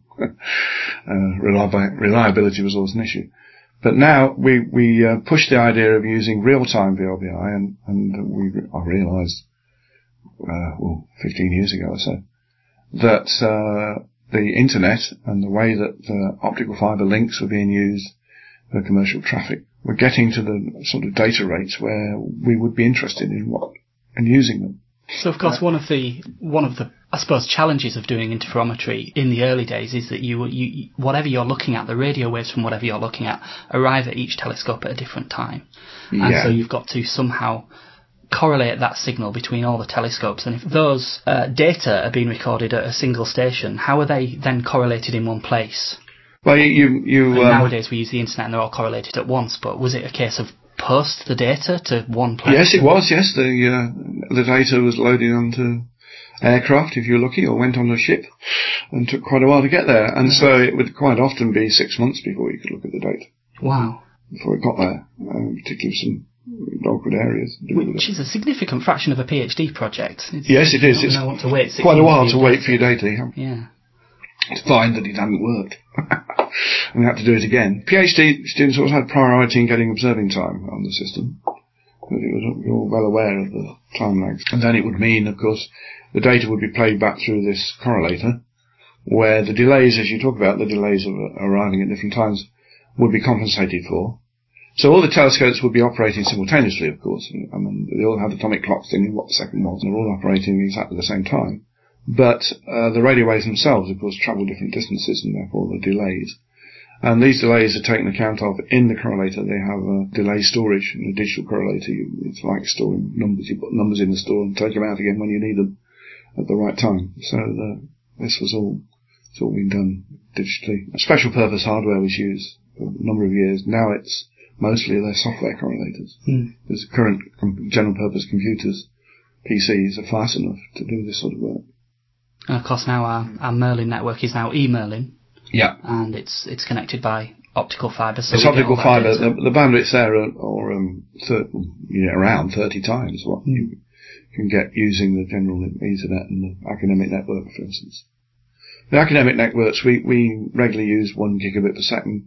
uh, reliab- reliability was always an issue. But now we we uh, pushed the idea of using real-time V L B I, and and we I realised uh, well, fifteen years ago or so, that uh, the internet and the way that uh, optical fibre links were being used for commercial traffic were getting to the sort of data rates where we would be interested in what in using them. So, of course, one of the one of the I suppose challenges of doing interferometry in the early days is that you, you whatever you're looking at, the radio waves from whatever you're looking at, arrive at each telescope at a different time, Yeah. and so you've got to somehow correlate that signal between all the telescopes. And if those uh, data are being recorded at a single station, how are they then correlated in one place? Well, you you, you And um, nowadays we use the internet and they're all correlated at once. But was it a case of post the data to one place? yes, it was. Yes, the uh, the data was loaded onto aircraft if you were lucky, or went on a ship, and took quite a while to get there. And Yeah. so it would quite often be six months before you could look at the data. Wow. Before it got there, um, particularly some awkward areas. Which is a significant fraction of a PhD project. It's, Yes, it is. You It's don't want to wait six quite a months while for to your wait data. for your data. Yeah. Yeah. To find that it hadn't worked. And we had to do it again. PhD students also had priority in getting observing time on the system. Because it was, you're all well aware of the time lags. And then it would mean, of course, the data would be played back through this correlator, where the delays, as you talk about, the delays of arriving at different times, would be compensated for. So all the telescopes would be operating simultaneously, of course. I mean, they all have atomic clocks telling what the second was, and they're all operating exactly the same time. But uh, the radio waves themselves, of course, travel different distances, and therefore the delays. And these delays are taken account of in the correlator. They have a delay storage in a digital correlator. It's like storing numbers. You put numbers in the store and take them out again when you need them at the right time. So the, this was all, it's all been done digitally. Special purpose hardware was used for a number of years. Now it's mostly their software correlators. Mm. Because the current com- general purpose computers, P Cs, are fast enough to do this sort of work. And of course now our, our Merlin network is now e-Merlin. Yeah. And it's it's connected by optical fibre. So it's we get optical all that fibre. data. The, the bandwidths there are, are um, thir- yeah, around thirty times what Mm. you can get using the general internet and the academic network, for instance. The academic networks, we, we regularly use one gigabit per second,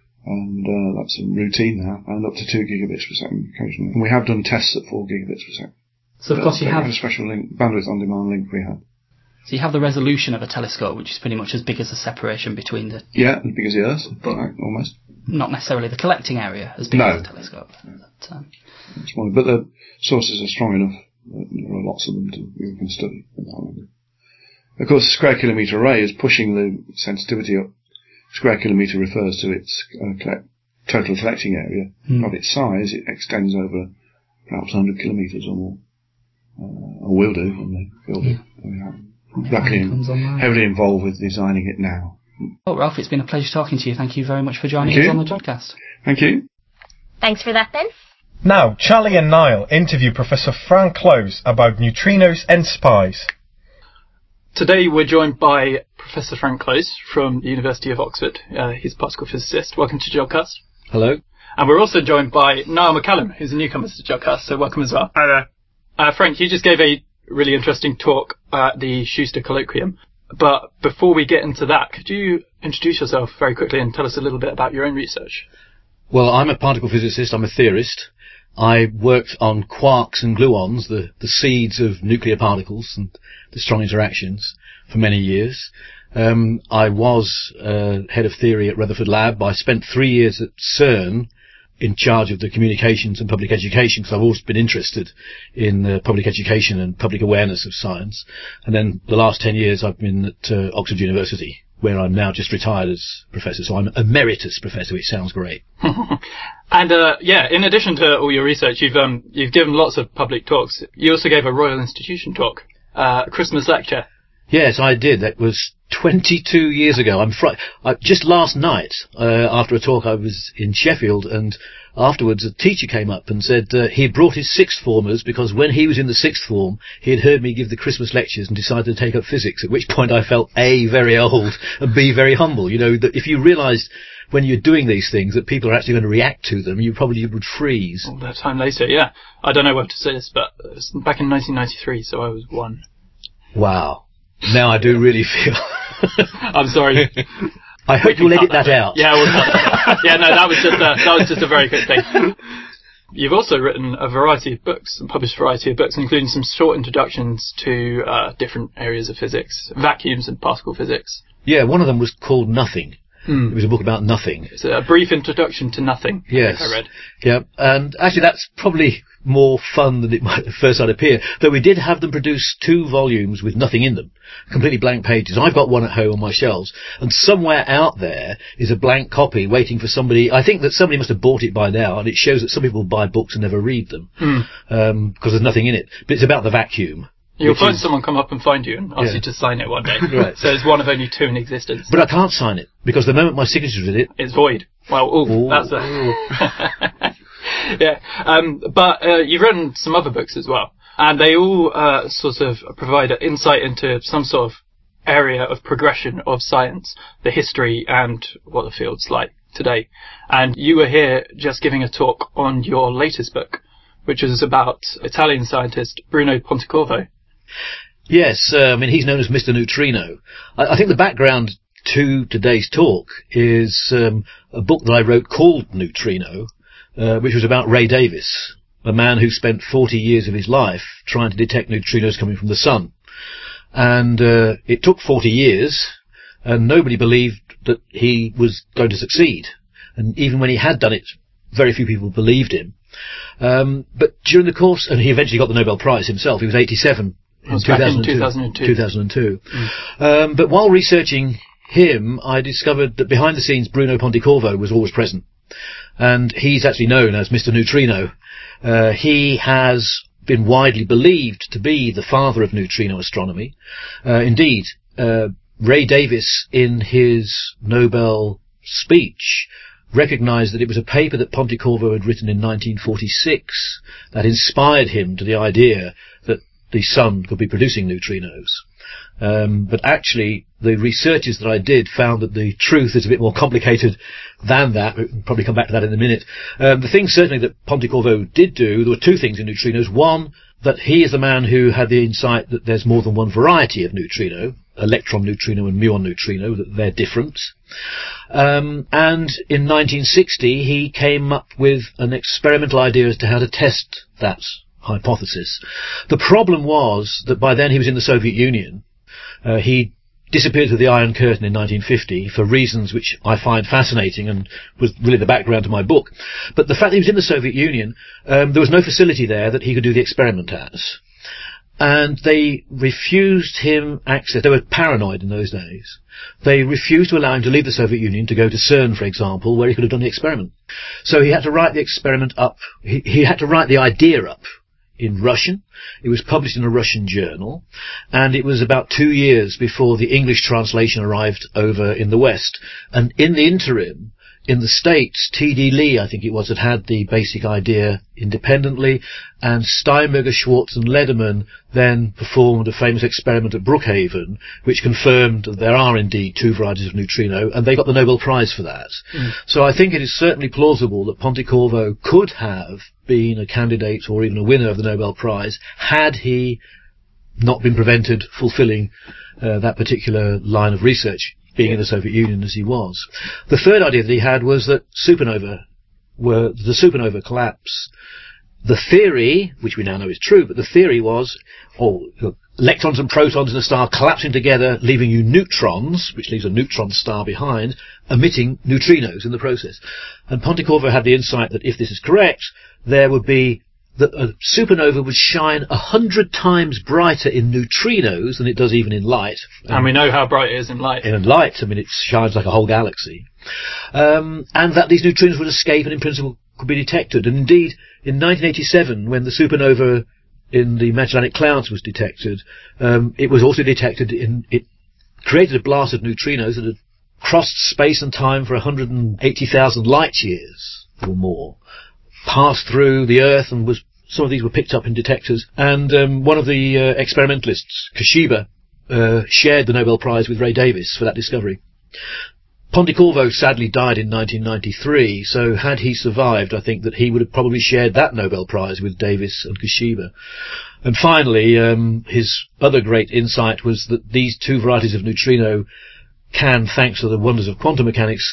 and uh, that's a routine now, and up to two gigabits per second occasionally. And we have done tests at four gigabits per second. So of course you we have had a special link, bandwidth on demand link we had. so you have the resolution of a telescope, which is pretty much as big as the separation between the Yeah, as big as the Earth, right, almost. not necessarily the collecting area as big No. as the telescope. But, um, It's one, but the sources are strong enough that there are lots of them to you can study. Of course, the square kilometre array is pushing the sensitivity up. Square kilometre refers to its uh, collect, total collecting area. Hmm. Of its size, it extends over perhaps one hundred kilometres or more. Uh, or will do when they build it. We are luckily comes online. heavily involved with designing it now. Well, Ralph, it's been a pleasure talking to you. Thank you very much for joining Thank us you. on the podcast. Thank you. Thanks for that, Ben. Now, Charlie and Niall interview Professor Frank Close about neutrinos and spies. Today we're joined by Professor Frank Close from the University of Oxford. Uh, he's a particle physicist. Welcome to Jodcast. Hello. And we're also joined by Niall McCallum, who's a newcomer to Jodcast, so welcome as well. Hi there. Uh, Frank, you just gave a really interesting talk at the Schuster Colloquium. But before we get into that, could you introduce yourself very quickly and tell us a little bit about your own research? Well, I'm a particle physicist. I'm a theorist. I worked on quarks and gluons, the, the seeds of nuclear particles and the strong interactions, for many years. Um, I was uh, head of theory at Rutherford Lab. I spent three years at CERN in charge of the communications and public education, because I've always been interested in uh, public education and public awareness of science. And then the last ten years I've been at uh, Oxford University, where I'm now just retired as professor. So I'm emeritus professor, which sounds great. And uh, yeah, in addition to all your research, you've um, you've given lots of public talks. You also gave a Royal Institution talk, uh, a Christmas lecture. Yes, I did. That was twenty-two years ago. I'm fr- I, just last night, uh, after a talk, I was in Sheffield, and afterwards a teacher came up and said uh, he brought his sixth formers because when he was in the sixth form, he had heard me give the Christmas lectures and decided to take up physics, at which point I felt A, very old, and B, very humble. You know, that if you realised when you're doing these things that people are actually going to react to them, you probably would freeze. All that time later, yeah. I don't know whether to say this, but it was back in nineteen ninety-three, so I was one. Wow. Now I do really feel... I'm sorry. I hope you'll edit that out. Yeah, we'll cut that out. Yeah, no, that was just a, that was just a very quick thing. You've also written a variety of books, and published a variety of books, including some short introductions to uh, different areas of physics, vacuums and particle physics. Yeah, one of them was called Nothing. Hmm. It was a book about nothing. It's a brief introduction to nothing. Yes. I think I read. Yeah, and actually that's probably more fun than it might at first sight appear, though we did have them produce two volumes with nothing in them, completely blank pages. I've got one at home on my shelves, and somewhere out there is a blank copy waiting for somebody. I think that somebody must have bought it by now, and it shows that some people buy books and never read them, Hmm. um, because there's nothing in it. But it's about the vacuum. You'll find is, someone come up and find you and ask yeah. you to sign it one day. Right. So it's one of only two in existence. But I can't sign it, because the moment my signature's in it... It's void. Well, ooh, Ooh. that's a... yeah. Um, but uh, you've written some other books as well. And they all uh, sort of provide an insight into some sort of area of progression of science, the history and what the field's like today. And you were here just giving a talk on your latest book, which is about Italian scientist Bruno Pontecorvo. Yes, uh, I mean, he's known as Mister Neutrino. I, I think the background to today's talk is um, a book that I wrote called Neutrino, uh, which was about Ray Davis, a man who spent forty years of his life trying to detect neutrinos coming from the sun. And uh, it took forty years, and nobody believed that he was going to succeed. And even when he had done it, very few people believed him. Um, but during the course, and he eventually got the Nobel Prize himself, he was eighty-seven in two thousand two. two thousand two. two thousand two. Mm. Um, but while researching him, I discovered that behind the scenes Bruno Pontecorvo was always present. And he's actually known as Mister Neutrino. Uh, he has been widely believed to be the father of neutrino astronomy. Uh, indeed, uh, Ray Davis, in his Nobel speech, recognized that it was a paper that Pontecorvo had written in nineteen forty-six that inspired him to the idea that the sun could be producing neutrinos. Um, but actually, the researches that I did found that the truth is a bit more complicated than that. We'll probably come back to that in a minute. Um, the thing certainly that Pontecorvo did do, there were two things in neutrinos. One, that he is the man who had the insight that there's more than one variety of neutrino, electron neutrino and muon neutrino, that they're different. Um, and in nineteen sixty, he came up with an experimental idea as to how to test that hypothesis. The problem was that by then he was in the Soviet Union. Uh, he disappeared through the Iron Curtain in nineteen fifty for reasons which I find fascinating and was really the background to my book. But the fact that he was in the Soviet Union, um, there was no facility there that he could do the experiment at. And they refused him access. They were paranoid in those days. They refused to allow him to leave the Soviet Union to go to CERN, for example, where he could have done the experiment. So he had to write the experiment up. He, he had to write the idea up in Russian. It was published in a Russian journal, and it was about two years before the English translation arrived over in the West. And in the interim, in the States, T D Lee, I think it was, had had the basic idea independently, and Steinberger, Schwartz and Lederman then performed a famous experiment at Brookhaven, which confirmed that there are indeed two varieties of neutrino, and they got the Nobel Prize for that. Mm. So I think it is certainly plausible that Pontecorvo could have been a candidate or even a winner of the Nobel Prize had he not been prevented fulfilling uh, that particular line of research, being in the Soviet Union as he was. The third idea that he had was that supernova were, the supernova collapse. The theory, which we now know is true, but the theory was, oh, electrons and protons in a star collapsing together, leaving you neutrons, which leaves a neutron star behind, emitting neutrinos in the process. And Pontecorvo had the insight that if this is correct, there would be that a supernova would shine a hundred times brighter in neutrinos than it does even in light. And um, we know how bright it is in light. In light, I mean, it shines like a whole galaxy. Um, and that these neutrinos would escape and in principle could be detected. And indeed, in nineteen eighty-seven, when the supernova in the Magellanic Clouds was detected, um, it was also detected in, it created a blast of neutrinos that had crossed space and time for one hundred eighty thousand light years or more, passed through the Earth, and was some of these were picked up in detectors. And um, one of the uh, experimentalists, Kashiba, uh, shared the Nobel Prize with Ray Davis for that discovery. Pontecorvo sadly died in nineteen ninety-three, so had he survived, I think that he would have probably shared that Nobel Prize with Davis and Kashiba. And finally, um, his other great insight was that these two varieties of neutrino can, thanks to the wonders of quantum mechanics,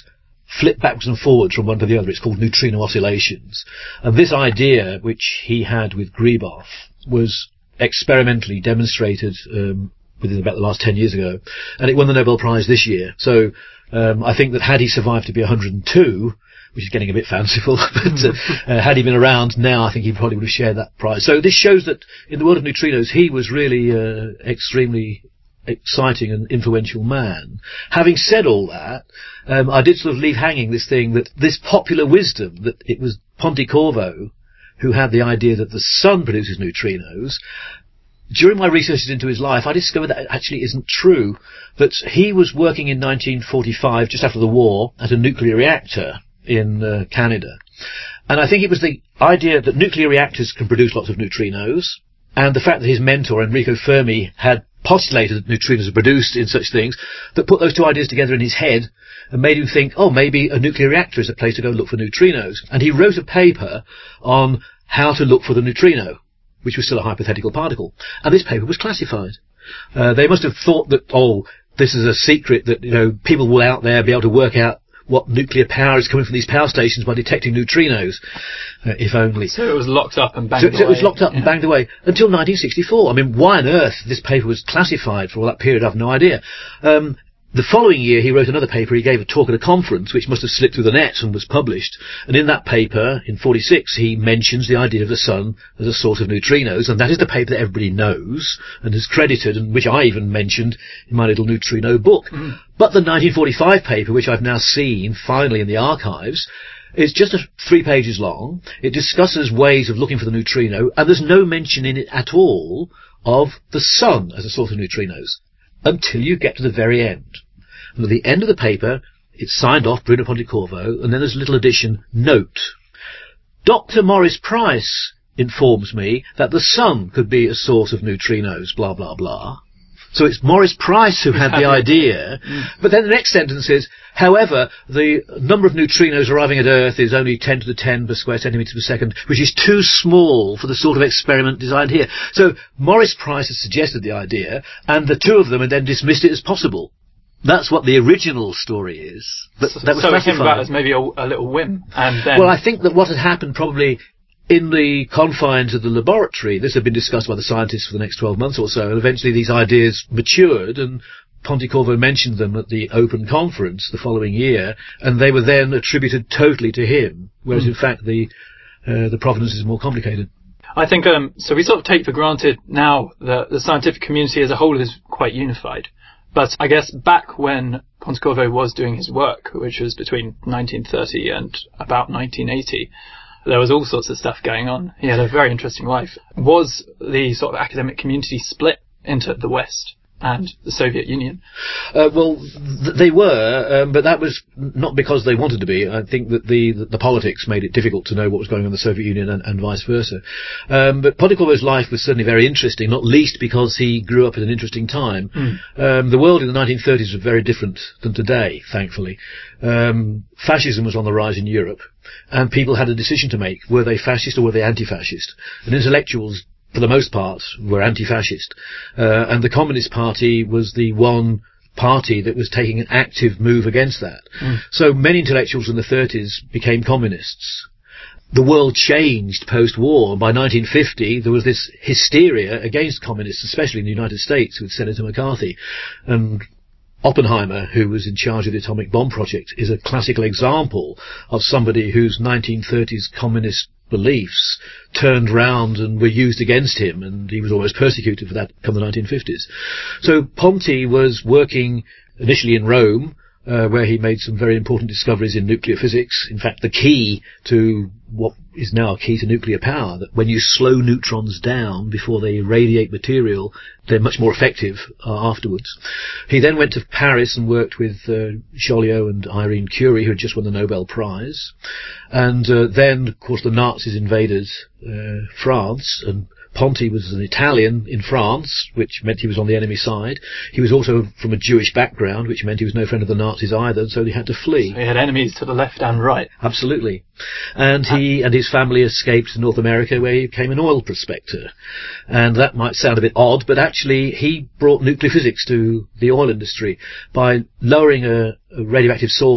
flip backwards and forwards from one to the other. It's called neutrino oscillations. And this idea, which he had with Gribov, was experimentally demonstrated um, within about the last ten years ago, and it won the Nobel Prize this year. So um, I think that had he survived to be one hundred and two, which is getting a bit fanciful, but uh, uh, had he been around now, I think he probably would have shared that prize. So this shows that in the world of neutrinos, he was really uh, extremely exciting and influential man. Having said all that, um, I did sort of leave hanging this thing that this popular wisdom that it was Pontecorvo who had the idea that the sun produces neutrinos. During my researches into his life, I discovered that it actually isn't true, that he was working in nineteen forty-five, just after the war, at a nuclear reactor in uh, Canada. And I think it was the idea that nuclear reactors can produce lots of neutrinos, and the fact that his mentor, Enrico Fermi, had postulated that neutrinos are produced in such things, that put those two ideas together in his head and made him think, oh, maybe a nuclear reactor is a place to go look for neutrinos. And he wrote a paper on how to look for the neutrino, which was still a hypothetical particle. And this paper was classified. Uh, they must have thought that, oh, this is a secret that, you know, people will out there be able to work out what nuclear power is coming from these power stations by detecting neutrinos, uh, if only. So it was locked up and banged so, away. So it was locked up yeah. and banged away until nineteen sixty-four. I mean, why on earth this paper was classified for all that period, I have no idea. Um, the following year, he wrote another paper. He gave a talk at a conference, which must have slipped through the net and was published. And in that paper, in forty-six, he mentions the idea of the sun as a source of neutrinos, and that is the paper that everybody knows and is credited, and which I even mentioned in my little neutrino book. Mm. But the nineteen forty-five paper, which I've now seen finally in the archives, is just a three pages long. It discusses ways of looking for the neutrino, and there's no mention in it at all of the sun as a source of neutrinos, until you get to the very end. And at the end of the paper, it's signed off, Bruno Pontecorvo, and then there's a little addition, note. Doctor Morris Price informs me that the sun could be a source of neutrinos, blah, blah, blah. So it's Morris Price who had the idea, mm. but then the next sentence is, however, the number of neutrinos arriving at Earth is only ten to the ten per square centimetre per second, which is too small for the sort of experiment designed here. So Morris Price has suggested the idea, and the two of them had then dismissed it as possible. That's what the original story is. But so that was so it came classified about as maybe a, a little whim, and then... Well, I think that what had happened probably in the confines of the laboratory, this had been discussed by the scientists for the next twelve months or so, and eventually these ideas matured, and Pontecorvo mentioned them at the open conference the following year, and they were then attributed totally to him, whereas mm. in fact the uh, the provenance is more complicated. I think, um, so we sort of take for granted now that the scientific community as a whole is quite unified. But I guess back when Pontecorvo was doing his work, which was between nineteen thirty and about nineteen eighty, there was all sorts of stuff going on. He had a very interesting life. Was the sort of academic community split into the West and the Soviet Union? Uh, well, th- they were, um, but that was not because they wanted to be. I think that the, the, the politics made it difficult to know what was going on in the Soviet Union and, and vice versa. Um, but Pontecorvo's life was certainly very interesting, not least because he grew up at an interesting time. Mm. Um, the world in the nineteen thirties was very different than today, thankfully. Um, fascism was on the rise in Europe, and people had a decision to make. Were they fascist or were they anti-fascist? And intellectuals, for the most part, were anti-fascist. Uh, and the Communist Party was the one party that was taking an active move against that. Mm. So many intellectuals in the thirties became communists. The world changed post-war. By nineteen fifty, there was this hysteria against communists, especially in the United States with Senator McCarthy. And Oppenheimer, who was in charge of the atomic bomb project, is a classical example of somebody whose nineteen thirties communist beliefs turned round and were used against him, and he was almost persecuted for that come the nineteen fifties. So Ponte was working initially in Rome, uh, where he made some very important discoveries in nuclear physics. In fact, the key to what is now a key to nuclear power, that when you slow neutrons down before they radiate material, they're much more effective uh, afterwards. He then went to Paris and worked with uh, Joliot and Irene Curie, who had just won the Nobel Prize. And uh, then, of course, the Nazis invaded uh, France, and Ponte was an Italian in France, which meant he was on the enemy side. He was also from a Jewish background, which meant he was no friend of the Nazis either, so he had to flee. So he had enemies to the left and right. Absolutely. And he and his family escaped to North America, where he became an oil prospector. And that might sound a bit odd, but actually he brought nuclear physics to the oil industry by lowering a, a radioactive source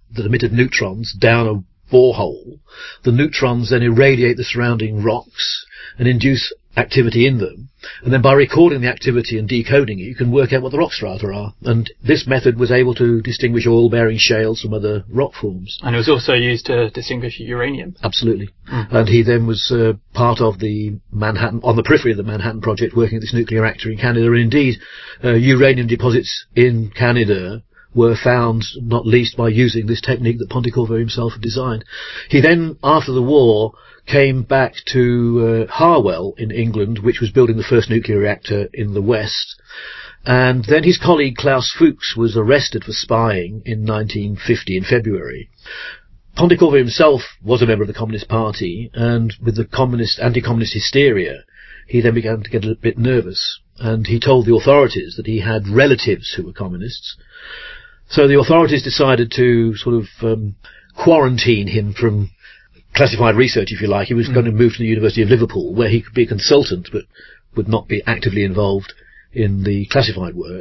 that emitted neutrons down a borehole. The neutrons then irradiate the surrounding rocks and induce activity in them. And then by recording the activity and decoding it, you can work out what the rock strata are. And this method was able to distinguish oil-bearing shales from other rock forms. And it was also used to distinguish uranium. Absolutely. Mm. And he then was uh, part of the Manhattan, on the periphery of the Manhattan Project, working at this nuclear reactor in Canada. And indeed, uh, uranium deposits in Canada were found not least by using this technique that Pontecorvo himself had designed. He then, after the war, came back to uh, Harwell in England, which was building the first nuclear reactor in the West. And then his colleague Klaus Fuchs was arrested for spying in nineteen fifty in February. Pontecorvo himself was a member of the Communist Party, and with the communist, anti-communist hysteria, he then began to get a bit nervous. And he told the authorities that he had relatives who were communists. So the authorities decided to sort of um, quarantine him from classified research, if you like. He was mm. going to move to the University of Liverpool, where he could be a consultant, but would not be actively involved in the classified work.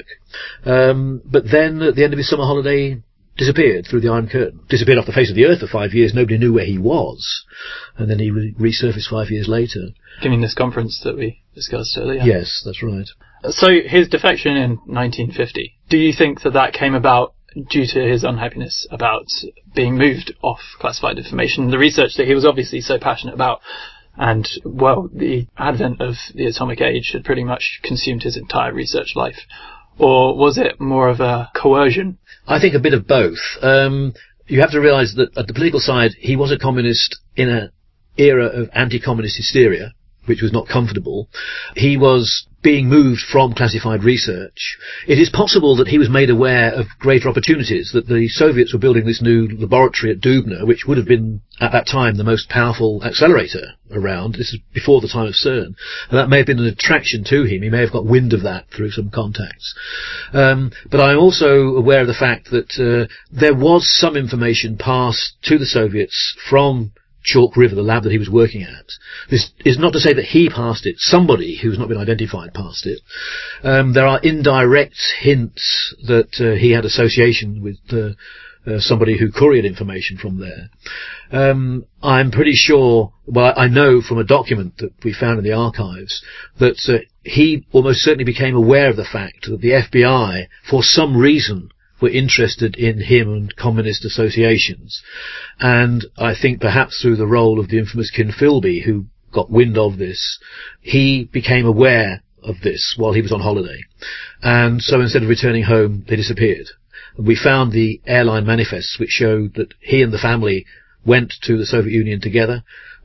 Um, but then, at the end of his summer holiday, disappeared through the Iron Curtain. Disappeared off the face of the earth for five years. Nobody knew where he was. And then he re- resurfaced five years later. Giving this conference that we discussed earlier. Yes, that's right. So his defection in nineteen fifty, do you think that that came about due to his unhappiness about being moved off classified information, the research that he was obviously so passionate about, and, well, the advent of the atomic age had pretty much consumed his entire research life? Or was it more of a coercion? I think a bit of both. Um, you have to realise that at the political side, he was a communist in an era of anti-communist hysteria, which was not comfortable. He was being moved from classified research. It is possible that he was made aware of greater opportunities, that the Soviets were building this new laboratory at Dubna, which would have been, at that time, the most powerful accelerator around. This is before the time of CERN. And that may have been an attraction to him. He may have got wind of that through some contacts. Um, but I'm also aware of the fact that uh, there was some information passed to the Soviets from Chalk River, the lab that he was working at. This is not to say that he passed it. Somebody who's not been identified passed it. Um, there are indirect hints that uh, he had association with uh, uh, somebody who couriered information from there. Um, I'm pretty sure, well, I know from a document that we found in the archives, that uh, he almost certainly became aware of the fact that the F B I, for some reason, were interested in him and communist associations. And I think perhaps through the role of the infamous Ken Philby, who got wind of this, he became aware of this while he was on holiday. And so instead of returning home, they disappeared. We found the airline manifests which showed that he and the family went to the Soviet Union together,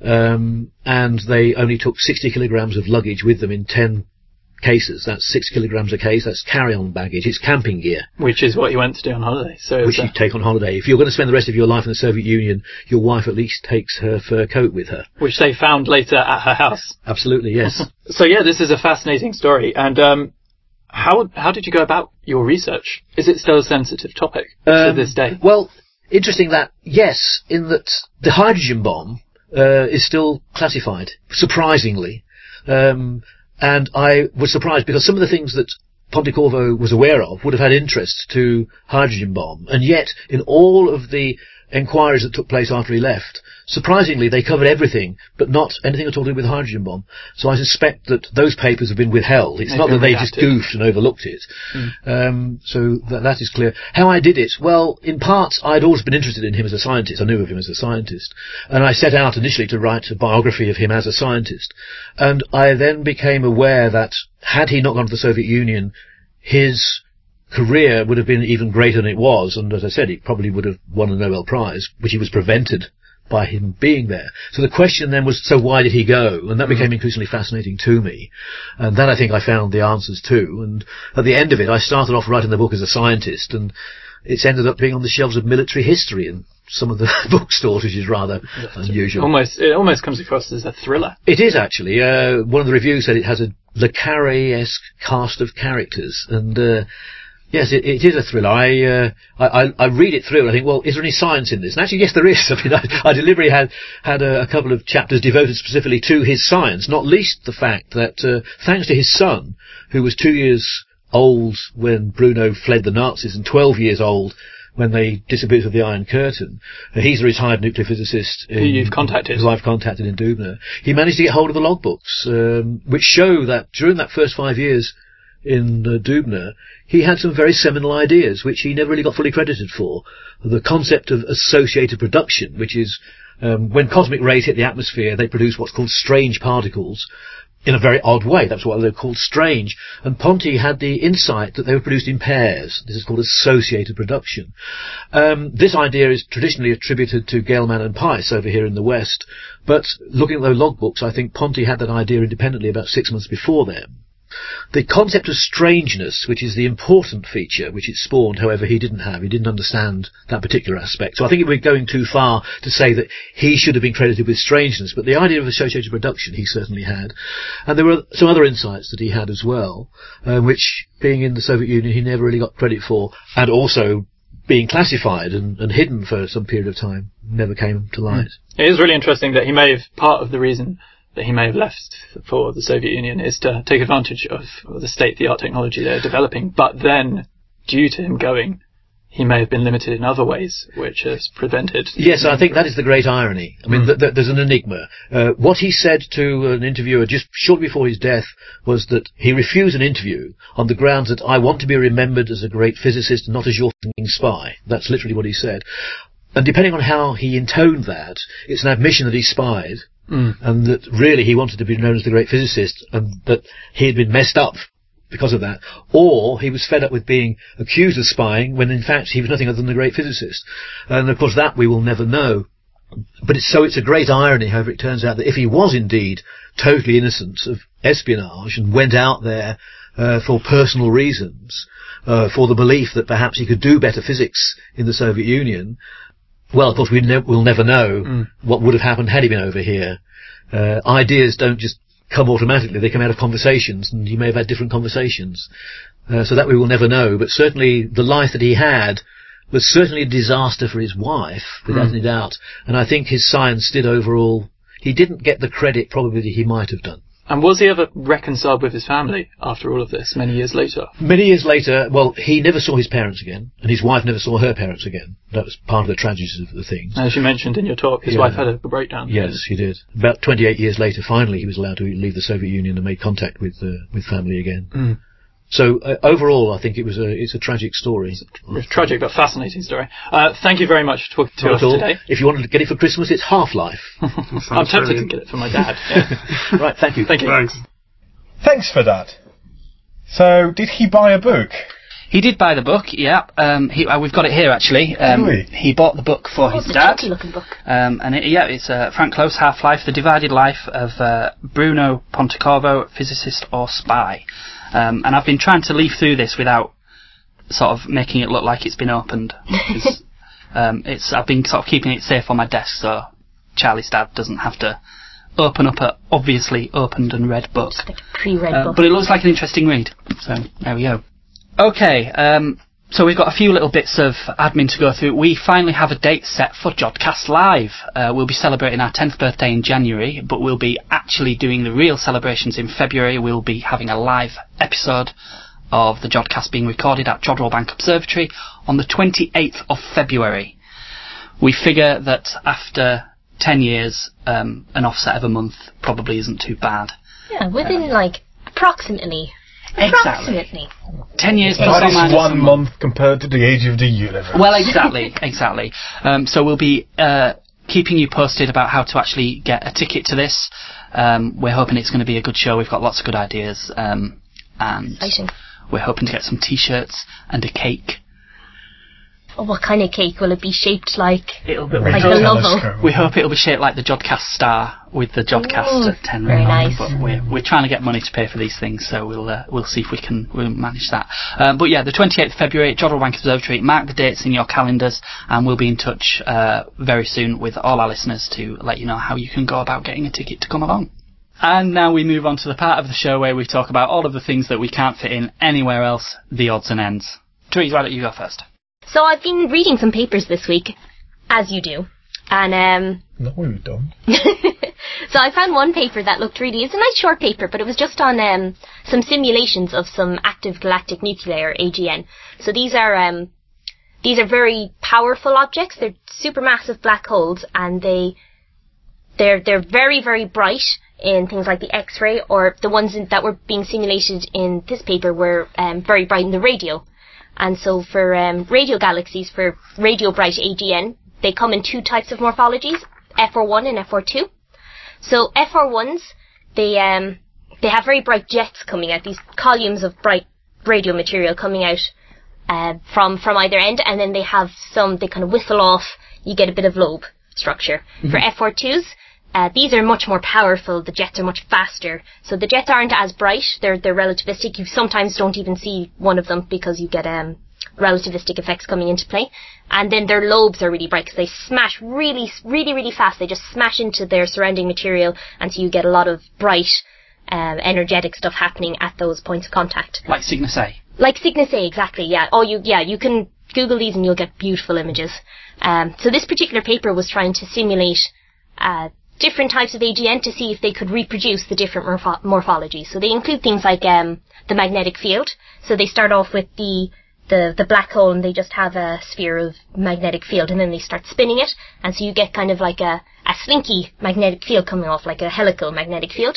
um, and they only took sixty kilograms of luggage with them in ten cases. That's six kilograms a case. That's carry-on baggage. It's camping gear. Which is what you went to do on holiday. So Which you a... take on holiday. If you're going to spend the rest of your life in the Soviet Union, your wife at least takes her fur coat with her. Which they found later at her house. Absolutely, yes. So yeah, this is a fascinating story. And um, how how did you go about your research? Is it still a sensitive topic um, to this day? Well, interesting that, yes, in that the hydrogen bomb uh, is still classified, surprisingly. Um And I was surprised because some of the things that Pontecorvo was aware of would have had interest to hydrogen bomb. And yet, in all of the enquiries that took place after he left, surprisingly, they covered everything, but not anything at all to do with hydrogen bomb. So I suspect that those papers have been withheld. It's They've not that they just goofed and overlooked it. Mm. Um, so that, that is clear. How I did it? Well, in part, I'd always been interested in him as a scientist. I knew of him as a scientist. And I set out initially to write a biography of him as a scientist. And I then became aware that had he not gone to the Soviet Union, his career would have been even greater than it was, and as I said, he probably would have won a Nobel Prize, which he was prevented by him being there. So the question then was, so why did he go? And that mm. became increasingly fascinating to me. And then I think I found the answers too. And at the end of it, I started off writing the book as a scientist, and it's ended up being on the shelves of military history in some of the bookstores, which is rather unusual. Almost, it almost comes across as a thriller. It is actually. Uh, one of the reviews said it has a Le Carre-esque cast of characters, and uh, yes, it, it is a thriller. I, uh, I I read it through and I think, well, is there any science in this? And actually, yes, there is. I mean, I, I deliberately had had a, a couple of chapters devoted specifically to his science, not least the fact that uh, thanks to his son, who was two years old when Bruno fled the Nazis and twelve years old when they disappeared through the Iron Curtain. Uh, he's a retired nuclear physicist. In, who you've contacted. Who I've contacted in Dubna. He managed to get hold of the logbooks, um, which show that during that first five years in uh, Dubna, he had some very seminal ideas, which he never really got fully credited for. The concept of associated production, which is um, when cosmic rays hit the atmosphere, they produce what's called strange particles in a very odd way. That's why they're called strange. And Ponty had the insight that they were produced in pairs. This is called associated production. Um, this idea is traditionally attributed to Gale-Mann and Peiss over here in the West, but looking at those logbooks, I think Ponty had that idea independently about six months before them. The concept of strangeness, which is the important feature which it spawned, however, he didn't have. He didn't understand that particular aspect. So I think it would be going too far to say that he should have been credited with strangeness, but the idea of associated production he certainly had. And there were some other insights that he had as well, uh, which, being in the Soviet Union, he never really got credit for, and also being classified and, and hidden for some period of time, never came to light. It is really interesting that he may have, part of the reason that he may have left for the Soviet Union is to take advantage of the state-of-the-art technology they're developing, but then, due to him going, he may have been limited in other ways, which has prevented... Yes, I think that is the great irony. I mean, mm. th- th- there's an enigma. Uh, what he said to an interviewer just shortly before his death was that he refused an interview on the grounds that I want to be remembered as a great physicist, not as your f***ing spy. That's literally what he said. And depending on how he intoned that, it's an admission that he spied, Mm. and that really he wanted to be known as the great physicist, and that he had been messed up because of that, or he was fed up with being accused of spying when in fact he was nothing other than a great physicist. And of course that we will never know. But it's, so it's a great irony, however, it turns out that if he was indeed totally innocent of espionage and went out there uh, for personal reasons, uh, for the belief that perhaps he could do better physics in the Soviet Union, well, of course, we ne- we'll never know mm. what would have happened had he been over here. Uh, ideas don't just come automatically. They come out of conversations, and he may have had different conversations. Uh, so that we will never know. But certainly the life that he had was certainly a disaster for his wife, without mm. any doubt. And I think his science did overall... He didn't get the credit probably that he might have done. And was he ever reconciled with his family after all of this, many years later? Many years later, well, he never saw his parents again, and his wife never saw her parents again. That was part of the tragedies of the thing. As you mentioned in your talk, his yeah. wife had a breakdown. Yes, he did. About twenty-eight years later, finally, he was allowed to leave the Soviet Union and make contact with uh, with family again. Mm. So uh, overall, I think it was a it's a tragic story. It's a tragic but fascinating story. Uh, thank you very much for talking to us today. If you wanted to get it for Christmas, it's Half-Life. I'm tempted brilliant. to get it for my dad. Yeah. Right, thank you. Thank you. Thanks. Thanks for that. So, did he buy a book? He did buy the book, yeah. Um, he, uh, we've got it here, actually. Um, really? He bought the book for oh, his it's dad. It's a looking book. Um, and it, yeah, it's uh, Frank Close, Half-Life, The Divided Life of uh, Bruno Pontecorvo, Physicist or Spy. Um, and I've been trying to leaf through this without sort of making it look like it's been opened. It's, um, it's I've been sort of keeping it safe on my desk so Charlie's dad doesn't have to open up a obviously opened and read book. Just like a pre-read uh, book. But it looks like an interesting read. So there we go. Okay, um, so we've got a few little bits of admin to go through. We finally have a date set for Jodcast Live. Uh, we'll be celebrating our tenth birthday in January, but we'll be actually doing the real celebrations in February. We'll be having a live episode of the Jodcast being recorded at Jodrell Bank Observatory on the twenty-eighth of February. We figure that after ten years, um, an offset of a month probably isn't too bad. Yeah, within, um, like, approximately... Exactly. Approximately. Ten years plus that or minus is one a month compared to the age of the universe. Well, exactly, exactly. Um, so we'll be uh, keeping you posted about how to actually get a ticket to this. Um, we're hoping it's going to be a good show. We've got lots of good ideas. Um, and Exciting. We're hoping to get some T-shirts and a cake. Oh, what kind of cake? Will it be shaped like... It'll be like the logo? We hope it'll be shaped like the Jodcast star with the Jodcast Ooh, at ten. Very nice. But we're we're trying to get money to pay for these things, so we'll uh, we'll see if we can we'll manage that. Um, but yeah, the twenty-eighth of February at Jodrell Bank Observatory. Mark the dates in your calendars, and we'll be in touch uh, very soon with all our listeners to let you know how you can go about getting a ticket to come along. And now we move on to the part of the show where we talk about all of the things that we can't fit in anywhere else, the odds and ends. Therese, why don't you go first? So I've been reading some papers this week, as you do, and um... No, you don't. So I found one paper that looked really... It's a nice short paper, but it was just on um, some simulations of some active galactic nuclei, or A G N. So these are um, these are very powerful objects. They're supermassive black holes, and they they're they're very very bright in things like the X-ray, or the ones in, that were being simulated in this paper were um, very bright in the radio. And so for um, radio galaxies, for radio bright A G N, they come in two types of morphologies, F R one and F R two. So F R ones, they um they have very bright jets coming out, these columns of bright radio material coming out uh, from from either end, and then they have some, they kind of whistle off, you get a bit of lobe structure. Mm-hmm. For F R twos, uh, these are much more powerful, the jets are much faster, so the jets aren't as bright, they're they're relativistic, you sometimes don't even see one of them because you get um relativistic effects coming into play. And then their lobes are really bright because they smash really, really, really fast. They just smash into their surrounding material, and so you get a lot of bright, um, energetic stuff happening at those points of contact. Like Cygnus A. Like Cygnus A, exactly, yeah. Oh, you, yeah, you can Google these and you'll get beautiful images. Um, so this particular paper was trying to simulate, uh, different types of A G N to see if they could reproduce the different morpho- morphologies. So they include things like, um, the magnetic field. So they start off with the The, the black hole, and they just have a sphere of magnetic field, and then they start spinning it, and so you get kind of like a, a slinky magnetic field coming off, like a helical magnetic field.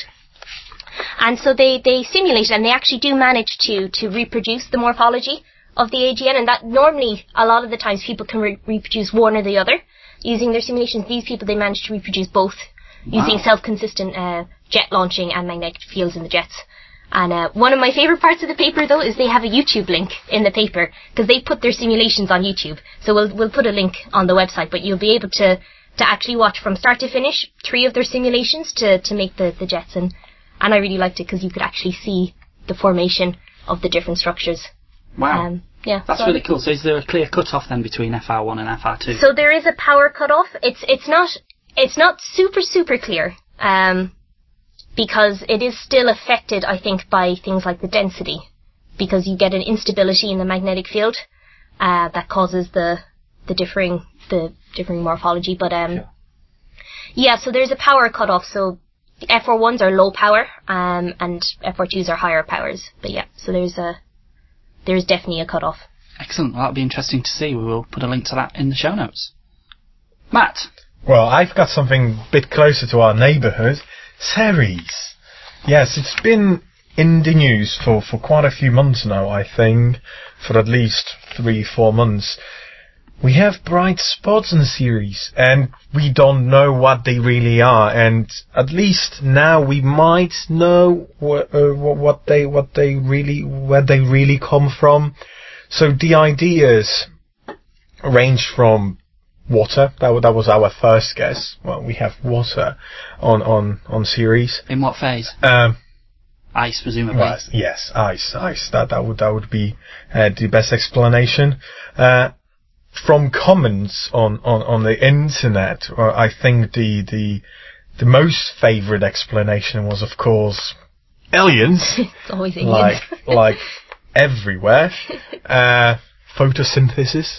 And so they, they simulate, and they actually do manage to, to reproduce the morphology of the A G N, and that normally, a lot of the times, people can re- reproduce one or the other using their simulations. These people, they manage to reproduce both wow. using self-consistent uh, jet launching and magnetic fields in the jets. And uh, one of my favourite parts of the paper, though, is they have a YouTube link in the paper, because they put their simulations on YouTube. So we'll we'll put a link on the website, but you'll be able to, to actually watch from start to finish three of their simulations to, to make the, the jets. And, and I really liked it because you could actually see the formation of the different structures. Wow. Um, yeah, That's so really cool. So is there a clear cut-off then between F R one and F R two? So there is a power cut-off. It's, it's not, it's not super, super clear. Um... Because it is still affected, I think, by things like the density. Because you get an instability in the magnetic field uh, that causes the the differing the differing morphology. But um, yeah. yeah, so there's a power cutoff. So F R ones are low power, um, and F R twos are higher powers. But yeah, so there's a there's definitely a cutoff. Excellent. Well, that'll be interesting to see. We will put a link to that in the show notes. Matt. Well, I've got something a bit closer to our neighbourhood. Ceres. Yes, it's been in the news for, for quite a few months now, I think. For at least three, four months. We have bright spots in Ceres, and we don't know what they really are. And at least now we might know what, uh, what they, what they really, where they really come from. So the ideas range from water. That, that was our first guess. Well, we have water on, on, on Ceres. In what phase? Um, ice, presumably. Well, yes, ice, ice. That, that would, that would be, uh, the best explanation. Uh, from comments on, on, on the internet, or I think the, the, the most favorite explanation was, of course, aliens. It's always aliens. Like, like everywhere. Uh, photosynthesis.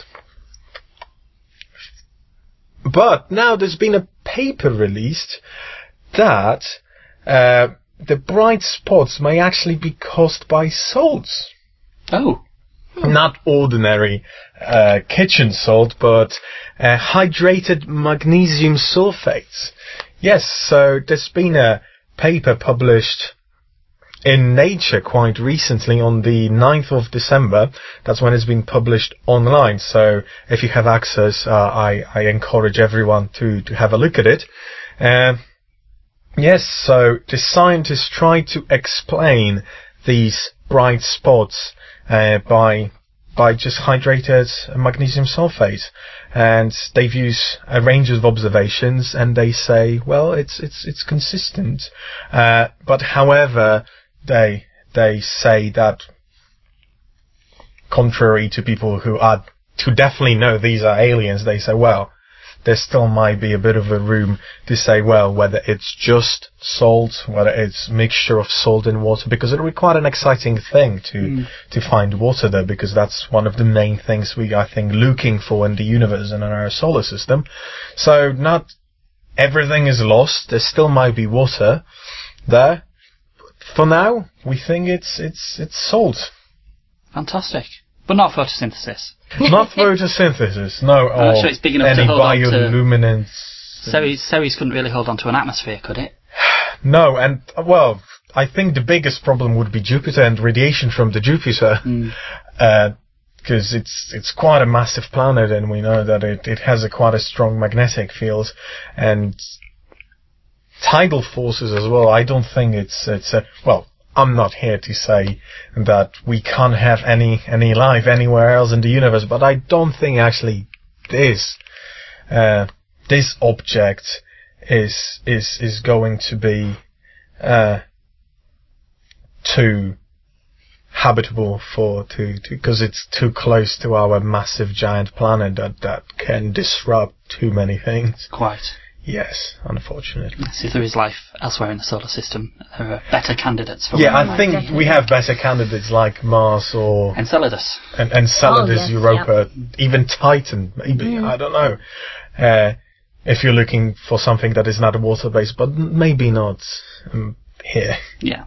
But now there's been a paper released that uh, the bright spots may actually be caused by salts. Oh. Hmm. Not ordinary uh, kitchen salt, but uh, hydrated magnesium sulfates. Yes, so there's been a paper published in Nature quite recently on the ninth of December. That's when it's been published online. So if you have access, uh, I, I encourage everyone to, to have a look at it. Uh, yes, so the scientists tried to explain these bright spots uh, by by just hydrated magnesium sulfate. And they've used a range of observations, and they say, well, it's it's it's consistent. Uh, but however, They they say that, contrary to people who are who definitely know these are aliens, they say, well, there still might be a bit of a room to say, well, whether it's just salt, whether it's mixture of salt and water, because it required an exciting thing to mm. to find water there, because that's one of the main things we, I think, looking for in the universe and in our solar system. So not everything is lost. There still might be water there. For now, we think it's it's it's salt. Fantastic. But not photosynthesis. Not photosynthesis, no, or I'm sure it's big enough any to hold on to... bioluminescence. Ceres, Ceres couldn't really hold on to an atmosphere, could it? No, and, well, I think the biggest problem would be Jupiter and radiation from the Jupiter. Mm. Uh, because it's it's quite a massive planet, and we know that it, it has a quite a strong magnetic field and tidal forces as well. I don't think it's it's a well. I'm not here to say that we can't have any any life anywhere else in the universe, but I don't think actually this uh, this object is is is going to be uh, too habitable for to because it's too close to our massive giant planet that that can disrupt too many things. Quite. Yes, unfortunately. Yes, if there is life elsewhere in the solar system, there are better candidates for Yeah, one. I think definitely. We have better candidates like Mars or Enceladus, and Enceladus, oh, yes, Europa, yep. Even Titan. Maybe mm. I don't know. Uh, if you're looking for something that is not water based, but maybe not um, here. Yeah.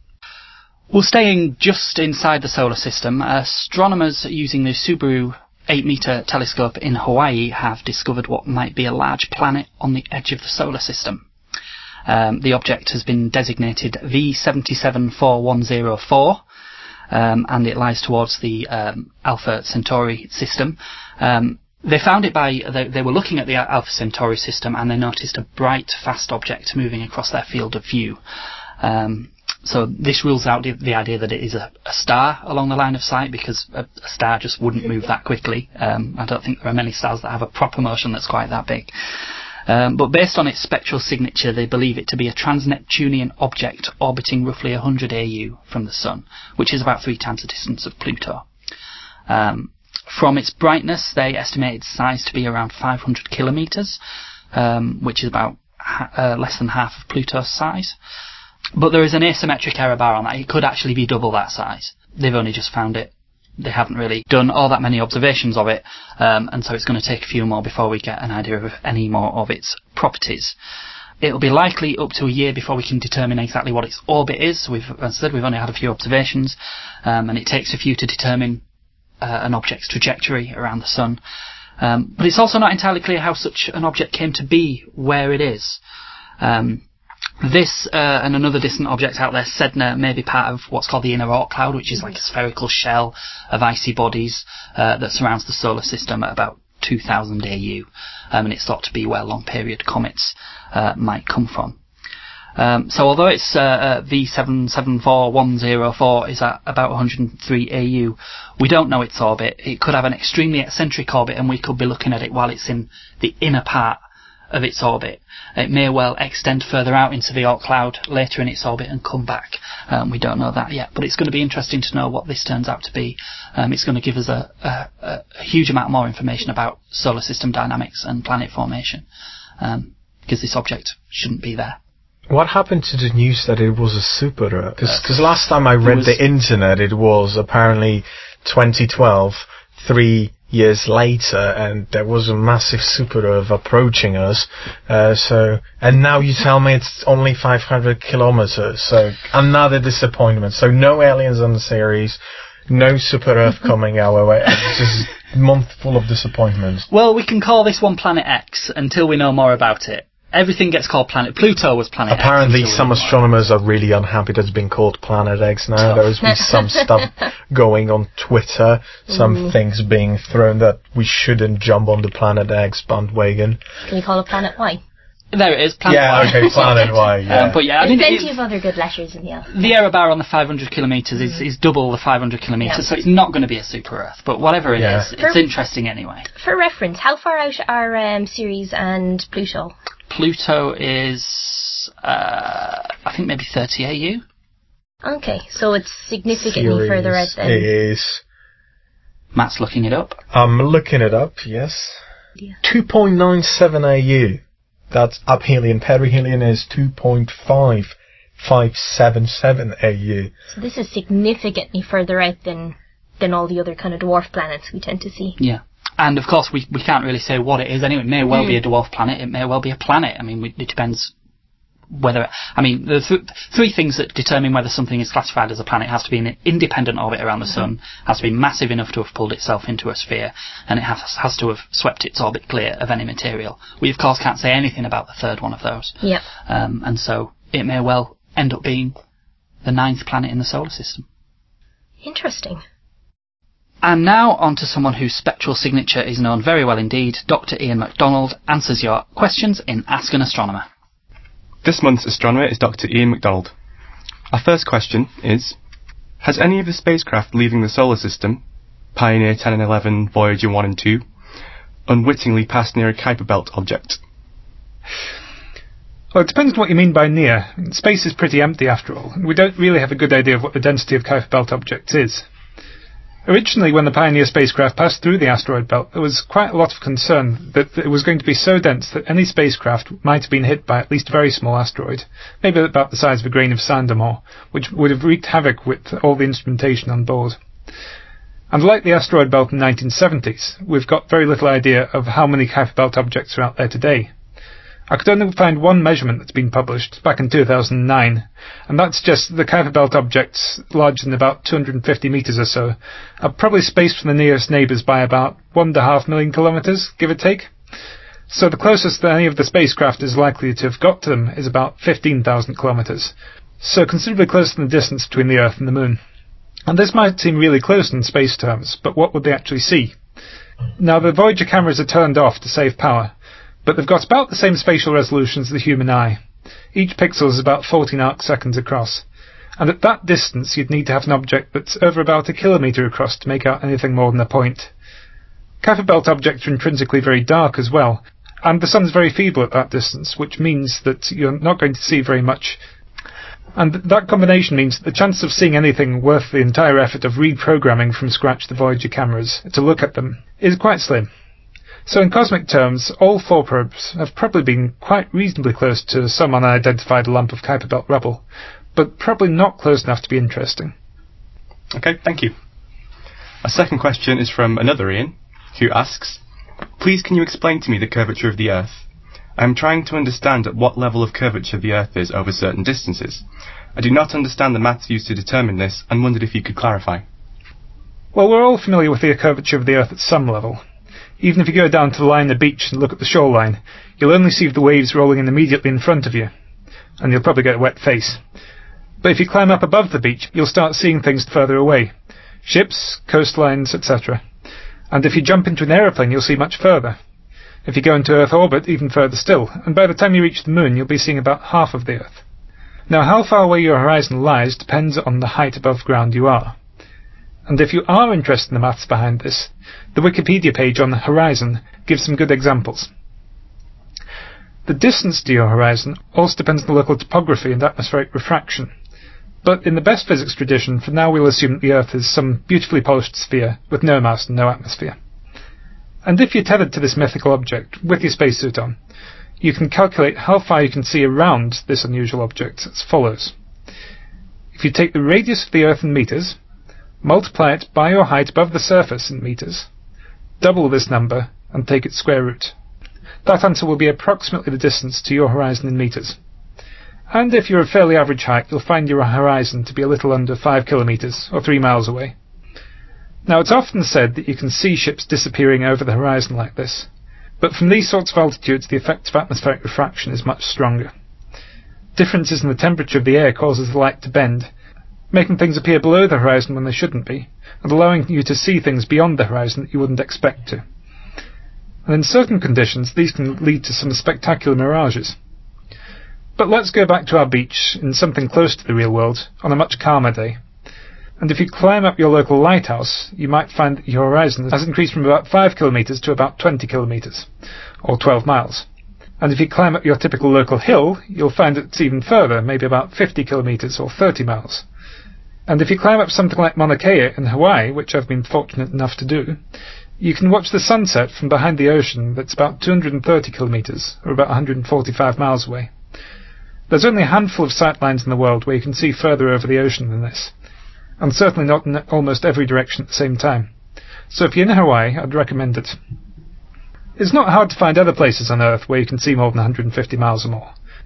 Well, staying just inside the solar system, astronomers using the Subaru eight metre telescope in Hawaii have discovered what might be a large planet on the edge of the solar system. Um, the object has been designated V seven seven four one zero four, um, and it lies towards the um, Alpha Centauri system. Um, they found it by, they, they were looking at the Alpha Centauri system, and they noticed a bright, fast object moving across their field of view. Um, So this rules out the, the idea that it is a, a star along the line of sight, because a, a star just wouldn't move that quickly. Um, I don't think there are many stars that have a proper motion that's quite that big. Um, but based on its spectral signature, they believe it to be a trans-Neptunian object orbiting roughly one hundred A U from the Sun, which is about three times the distance of Pluto. Um, from its brightness, they estimate its size to be around five hundred kilometres, um, which is about ha- uh, less than half of Pluto's size. But there is an asymmetric error bar on that. It could actually be double that size. They've only just found it. They haven't really done all that many observations of it, um, and so it's going to take a few more before we get an idea of any more of its properties. It'll be likely up to a year before we can determine exactly what its orbit is. We've, as I said, we've only had a few observations, um, and it takes a few to determine uh, an object's trajectory around the Sun. Um, but it's also not entirely clear how such an object came to be where it is. Um, This uh, and another distant object out there, Sedna, may be part of what's called the inner Oort cloud, which is like a spherical shell of icy bodies uh, that surrounds the solar system at about two thousand A U, um, and it's thought to be where long-period comets uh, might come from. Um, so although it's uh, uh, V seven seven four one zero four is at about one hundred three A U, we don't know its orbit. It could have an extremely eccentric orbit, and we could be looking at it while it's in the inner part of its orbit. It may well extend further out into the Oort cloud later in its orbit and come back. Um, we don't know that yet, but it's going to be interesting to know what this turns out to be. Um, it's going to give us a, a, a huge amount more information about solar system dynamics and planet formation, um, because this object shouldn't be there. What happened to the news that it was a super Earth? Because last time I read the internet, it was apparently twenty twelve, three years later, and there was a massive super Earth approaching us. Uh, so, and now you tell me it's only five hundred kilometers. So another disappointment. So no aliens on the series, no super Earth coming our way. It's just a month full of disappointments. Well, we can call this one Planet X until we know more about it. Everything gets called Planet. Pluto was Planet Apparently, X. Apparently, some astronomers are really unhappy that it's been called Planet X now. There has been some stuff going on Twitter, some mm. things being thrown that we shouldn't jump on the Planet X bandwagon. Can we call it Planet Y? There it is, Planet yeah, Y. okay, Planet Y, yeah. Um, but yeah, There's I mean, plenty it, of other good letters in the alphabet. The error bar on the five hundred kilometres mm. is, is double the five hundred kilometres, yeah. So it's not going to be a super Earth. But whatever it yeah. is, it's for, interesting anyway. For reference, how far out are um, Ceres and Pluto? Pluto is, uh, I think maybe thirty A U. Okay, so it's significantly Ceres further out than... It is. Matt's looking it up. I'm looking it up, yes. Yeah. two point nine seven A U. That's aphelion. Perihelion is two point five five seven seven A U. So this is significantly further out than, than all the other kind of dwarf planets we tend to see. Yeah. And of course, we we can't really say what it is anyway. It may well mm. be a dwarf planet. It may well be a planet. I mean, we, it depends whether, I mean, the th- three things that determine whether something is classified as a planet: it has to be in an independent orbit around the sun, has to be massive enough to have pulled itself into a sphere, and it has, has to have swept its orbit clear of any material. We, of course, can't say anything about the third one of those. Yep. Um, and so it may well end up being the ninth planet in the solar system. Interesting. And now on to someone whose spectral signature is known very well indeed. Doctor Ian MacDonald answers your questions in Ask an Astronomer. This month's astronomer is Doctor Ian MacDonald. Our first question is, has any of the spacecraft leaving the solar system, Pioneer ten and eleven, Voyager one and two, unwittingly passed near a Kuiper Belt object? Well, it depends on what you mean by near. Space is pretty empty after all, and we don't really have a good idea of what the density of Kuiper Belt objects is. Originally, when the Pioneer spacecraft passed through the asteroid belt, there was quite a lot of concern that it was going to be so dense that any spacecraft might have been hit by at least a very small asteroid, maybe about the size of a grain of sand or more, which would have wreaked havoc with all the instrumentation on board. And like the asteroid belt in the nineteen seventies, we've got very little idea of how many Kuiper Belt objects are out there today. I could only find one measurement that's been published, back in two thousand nine, and that suggests that the Kuiper Belt objects, larger than about two hundred fifty metres or so, are probably spaced from the nearest neighbours by about one and a half million kilometres, give or take. So the closest that any of the spacecraft is likely to have got to them is about fifteen thousand kilometres, so considerably closer than the distance between the Earth and the Moon. And this might seem really close in space terms, but what would they actually see? Now, the Voyager cameras are turned off to save power, but they've got about the same spatial resolution as the human eye. Each pixel is about fourteen arc seconds across, and at that distance you'd need to have an object that's over about a kilometre across to make out anything more than a point. Kuiper Belt objects are intrinsically very dark as well, and the sun's very feeble at that distance, which means that you're not going to see very much. And that combination means that the chance of seeing anything worth the entire effort of reprogramming from scratch the Voyager cameras to look at them is quite slim. So in cosmic terms, all four probes have probably been quite reasonably close to some unidentified lump of Kuiper Belt rubble, but probably not close enough to be interesting. Okay, thank you. Our second question is from another Ian, who asks, please can you explain to me the curvature of the Earth? I am trying to understand at what level of curvature the Earth is over certain distances. I do not understand the maths used to determine this, and wondered if you could clarify. Well, we're all familiar with the curvature of the Earth at some level. Even if you go down to the line of the beach and look at the shoreline, you'll only see the waves rolling in immediately in front of you, and you'll probably get a wet face. But if you climb up above the beach, you'll start seeing things further away. Ships, coastlines, et cetera. And if you jump into an aeroplane, you'll see much further. If you go into Earth orbit, even further still, and by the time you reach the Moon, you'll be seeing about half of the Earth. Now, how far away your horizon lies depends on the height above ground you are. And if you are interested in the maths behind this, the Wikipedia page on the horizon gives some good examples. The distance to your horizon also depends on the local topography and atmospheric refraction. But in the best physics tradition, for now we'll assume that the Earth is some beautifully polished sphere with no mass and no atmosphere. And if you're tethered to this mythical object with your spacesuit on, you can calculate how far you can see around this unusual object as follows. If you take the radius of the Earth in metres, multiply it by your height above the surface in metres, double this number, and take its square root. That answer will be approximately the distance to your horizon in metres. And if you're a fairly average height, you'll find your horizon to be a little under five kilometres, or three miles away. Now, it's often said that you can see ships disappearing over the horizon like this, but from these sorts of altitudes the effect of atmospheric refraction is much stronger. Differences in the temperature of the air causes the light to bend, making things appear below the horizon when they shouldn't be, and allowing you to see things beyond the horizon that you wouldn't expect to. And in certain conditions, these can lead to some spectacular mirages. But let's go back to our beach in something close to the real world on a much calmer day. And if you climb up your local lighthouse, you might find that your horizon has increased from about five kilometres to about twenty kilometres, or twelve miles. And if you climb up your typical local hill, you'll find it's even further, maybe about fifty kilometres or thirty miles. And if you climb up something like Mauna Kea in Hawaii, which I've been fortunate enough to do, you can watch the sunset from behind the ocean that's about two hundred thirty kilometres, or about one hundred forty-five miles away. There's only a handful of sightlines in the world where you can see further over the ocean than this, and certainly not in almost every direction at the same time. So if you're in Hawaii, I'd recommend it. It's not hard to find other places on Earth where you can see more than one hundred fifty miles or more.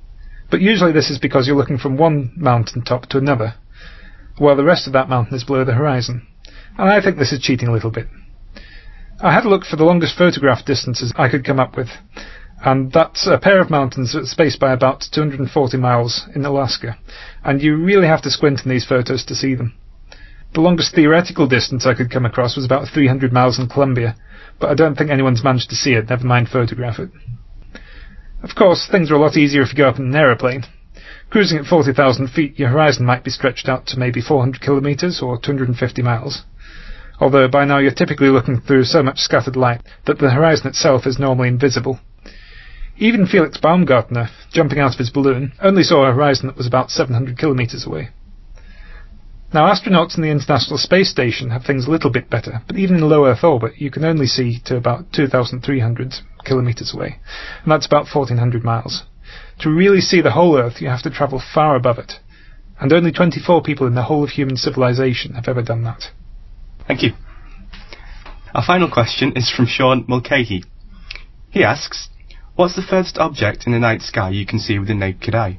But usually this is because you're looking from one mountain top to another, while the rest of that mountain is below the horizon. And I think this is cheating a little bit. I had a look for the longest photograph distances I could come up with, and that's a pair of mountains that's spaced by about two hundred forty miles in Alaska, and you really have to squint in these photos to see them. The longest theoretical distance I could come across was about three hundred miles in Colombia, but I don't think anyone's managed to see it, never mind photograph it. Of course, things are a lot easier if you go up in an aeroplane. Cruising at forty thousand feet, your horizon might be stretched out to maybe four hundred kilometres or two hundred fifty miles. Although by now you're typically looking through so much scattered light that the horizon itself is normally invisible. Even Felix Baumgartner, jumping out of his balloon, only saw a horizon that was about seven hundred kilometres away. Now, astronauts in the International Space Station have things a little bit better, but even in low Earth orbit you can only see to about two thousand three hundred kilometres away, and that's about fourteen hundred miles. To really see the whole Earth you have to travel far above it, and only twenty-four people in the whole of human civilization have ever done that. Thank you. Our final question is from Sean Mulcahy. He asks, what's the furthest object in the night sky you can see with the naked eye?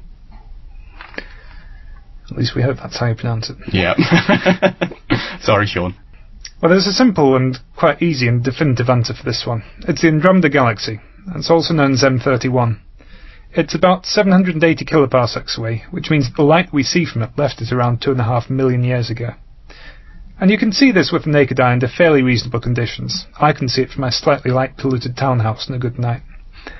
At least we hope that's how you pronounce it. Yeah. Sorry, Sean. Well, there's a simple and quite easy and definitive answer for this one. It's the Andromeda Galaxy. It's also known as M thirty-one. It's about seven hundred eighty kiloparsecs away, which means that the light we see from it left it around two and a half million years ago. And you can see this with the naked eye under fairly reasonable conditions. I can see it from my slightly light-polluted townhouse on a good night.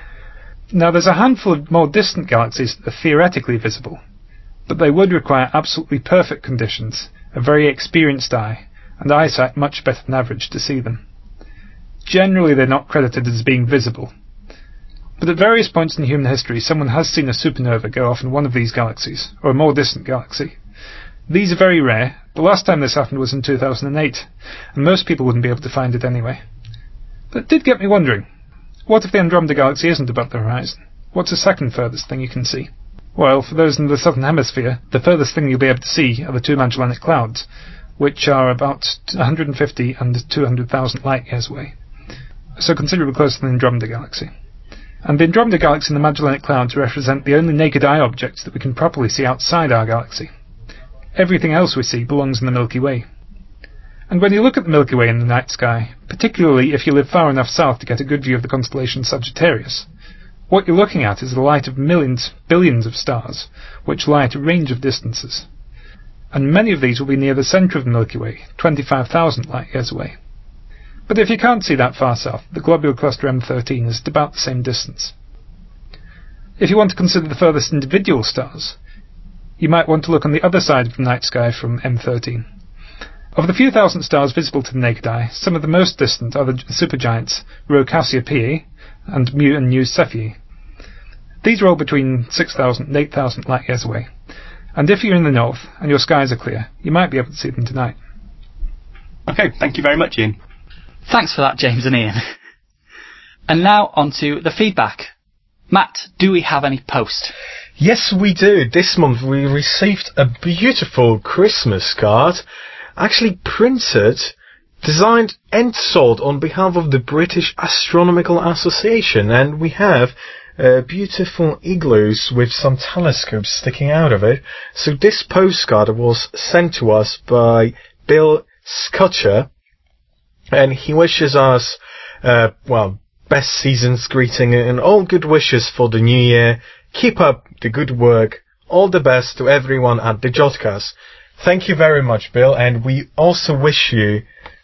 Now, there's a handful of more distant galaxies that are theoretically visible, but they would require absolutely perfect conditions, a very experienced eye, and eyesight much better than average to see them. Generally, they're not credited as being visible, but at various points in human history, someone has seen a supernova go off in one of these galaxies, or a more distant galaxy. These are very rare. The last time this happened was in two thousand eight, and most people wouldn't be able to find it anyway. But it did get me wondering, what if the Andromeda Galaxy isn't above the horizon? What's the second furthest thing you can see? Well, for those in the southern hemisphere, the furthest thing you'll be able to see are the two Magellanic Clouds, which are about one hundred fifty and two hundred thousand light years away, so considerably closer than the Andromeda Galaxy. And the Andromeda Galaxy and the Magellanic Clouds represent the only naked eye objects that we can properly see outside our galaxy. Everything else we see belongs in the Milky Way. And when you look at the Milky Way in the night sky, particularly if you live far enough south to get a good view of the constellation Sagittarius, what you're looking at is the light of millions, billions of stars, which lie at a range of distances. And many of these will be near the centre of the Milky Way, twenty-five thousand light years away. But if you can't see that far south, the globular cluster M thirteen is at about the same distance. If you want to consider the furthest individual stars, you might want to look on the other side of the night sky from M thirteen. Of the few thousand stars visible to the naked eye, some of the most distant are the supergiants Rho Cassiopeiae and Mu and Nu Cephei. These are all between six thousand and eight thousand light years away, and if you're in the north and your skies are clear, you might be able to see them tonight. Okay, thank you very much, Ian. Thanks for that, James and Ian. And now on to the feedback. Matt, do we have any post? Yes, we do. This month we received a beautiful Christmas card, actually printed, designed and sold on behalf of the British Astronomical Association, and we have uh, beautiful igloos with some telescopes sticking out of it. So this postcard was sent to us by Bill Scutcher, and he wishes us, uh, well, best season's greeting and all good wishes for the new year. Keep up the good work. All the best to everyone at the Jodcast. Thank you very much, Bill, and we also wish you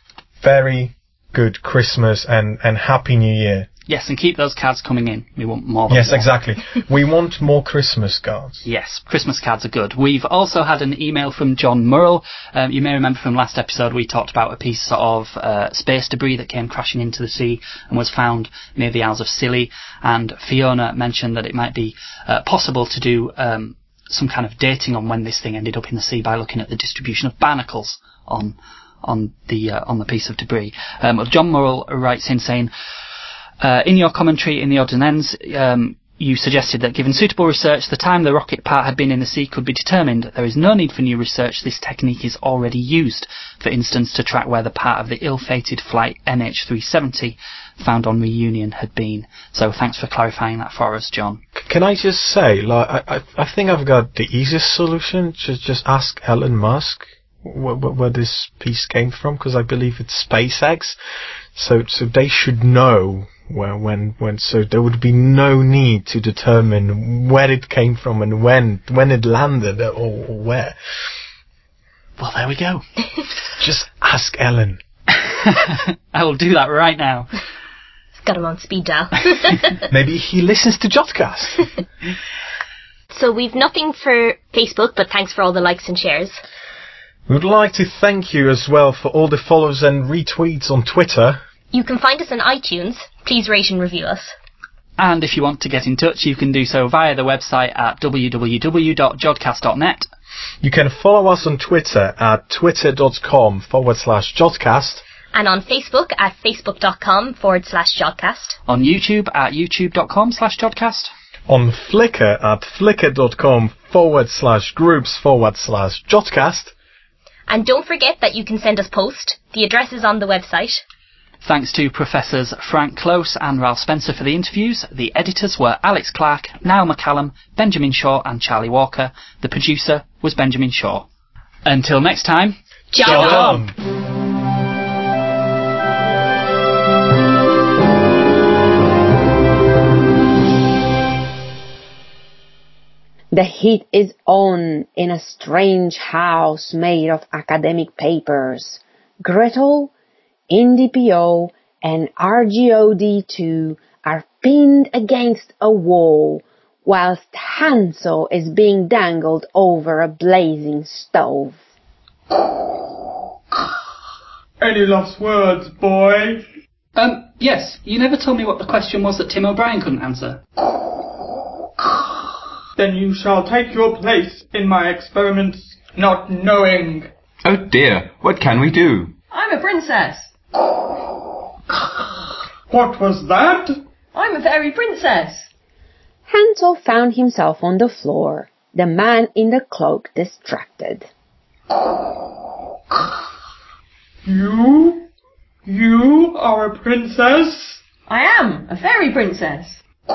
very good Christmas and, and Happy New Year. Yes, and keep those cards coming in. We want more. Yes, more. exactly. We want more Christmas cards. Yes, Christmas cards are good. We've also had an email from John Murrell. Um, you may remember from last episode we talked about a piece of uh, space debris that came crashing into the sea and was found near the Isles of Scilly. And Fiona mentioned that it might be uh, possible to do um, some kind of dating on when this thing ended up in the sea by looking at the distribution of barnacles on on the uh, on the piece of debris. Um, John Murrell writes in saying, Uh, in your commentary in the odds and ends, um, You suggested that given suitable research, the time the rocket part had been in the sea could be determined. There is no need for new research. This technique is already used, for instance, to track where the part of the ill-fated flight N H three seventy found on reunion had been. So thanks for clarifying that for us, John. Can I just say, like, I, I, I think I've got the easiest solution. Just, just ask Elon Musk where, where, where this piece came from, because I believe it's SpaceX. So, so they should know where, when, when. So there would be no need to determine where it came from and when, when it landed or, or where. Well, there we go. Just ask Ellen. I will do that right now. Got him on speed dial. Maybe he listens to Jotcast. So we've nothing for Facebook, but thanks for all the likes and shares. We would like to thank you as well for all the follows and retweets on Twitter. You can find us on iTunes. Please rate and review us. And if you want to get in touch, you can do so via the website at w w w dot jodcast dot net. You can follow us on Twitter at twitter.com forward slash Jotcast. And on Facebook at facebook.com forward slash Jodcast. On YouTube at youtube.com slash Jodcast. On Flickr at flickr.com forward slash groups forward slash Jotcast. And don't forget that you can send us post. The address is on the website. Thanks to Professors Frank Close and Ralph Spencer for the interviews. The editors were Alex Clark, Niall McCallum, Benjamin Shaw and Charlie Walker. The producer was Benjamin Shaw. Until next time, Jog on! The heat is on in a strange house made of academic papers. Gretel, N D P O, and R G O D two are pinned against a wall, whilst Hansel is being dangled over a blazing stove. Any last words, boy? Um, yes, you never told me what the question was that Tim O'Brien couldn't answer. Then you shall take your place in my experiments, not knowing. Oh dear, what can we do? I'm a princess. What was that? I'm a fairy princess. Hansel found himself on the floor, the man in the cloak distracted. You? You are a princess? I am a fairy princess.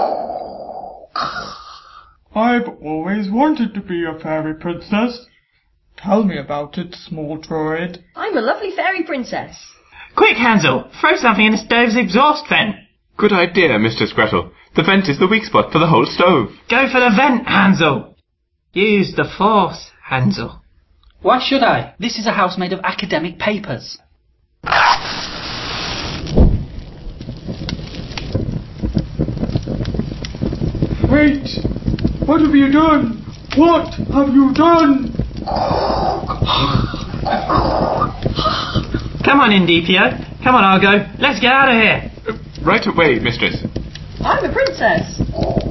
I've always wanted to be a fairy princess. Tell me about it, small droid. I'm a lovely fairy princess. Quick, Hansel, throw something in the stove's exhaust vent. Good idea, Mistress Gretel. The vent is the weak spot for the whole stove. Go for the vent, Hansel. Use the force, Hansel. Why should I? This is a house made of academic papers. Wait! What have you done? What have you done? Come on, N D P O. Come on, Argo. Let's get out of here. Uh, right away, mistress. I'm a princess.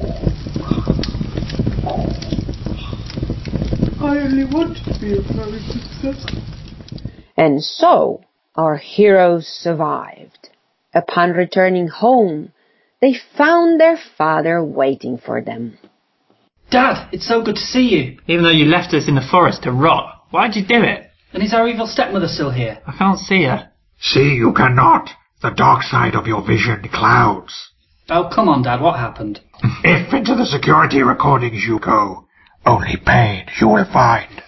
I only want to be a fairy princess. And so, our heroes survived. Upon returning home, they found their father waiting for them. Dad, it's so good to see you. Even though you left us in the forest to rot. Why'd you do it? And is our evil stepmother still here? I can't see her. See, you cannot. The dark side of your vision clouds. Oh, come on, Dad, what happened? If into the security recordings you go, only pain you will find.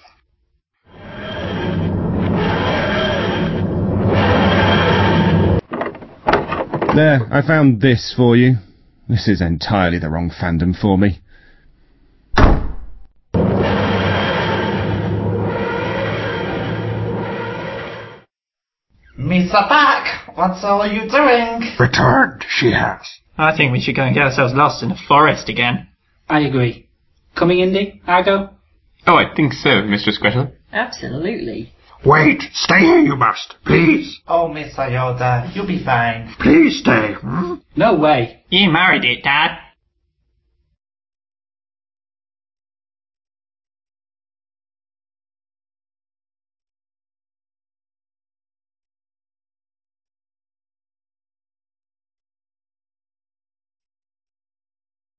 There, I found this for you. This is entirely the wrong fandom for me. Mister Pack, what's all you doing? Returned, she has. I think we should go and get ourselves lost in the forest again. I agree. Coming, Indy? Argo? Oh, I think so, Mistress Gretel. Absolutely. Wait, stay here you must, please. Oh, Mister Yoda, you'll be fine. Please stay. Hmm? No way. You married it, Dad.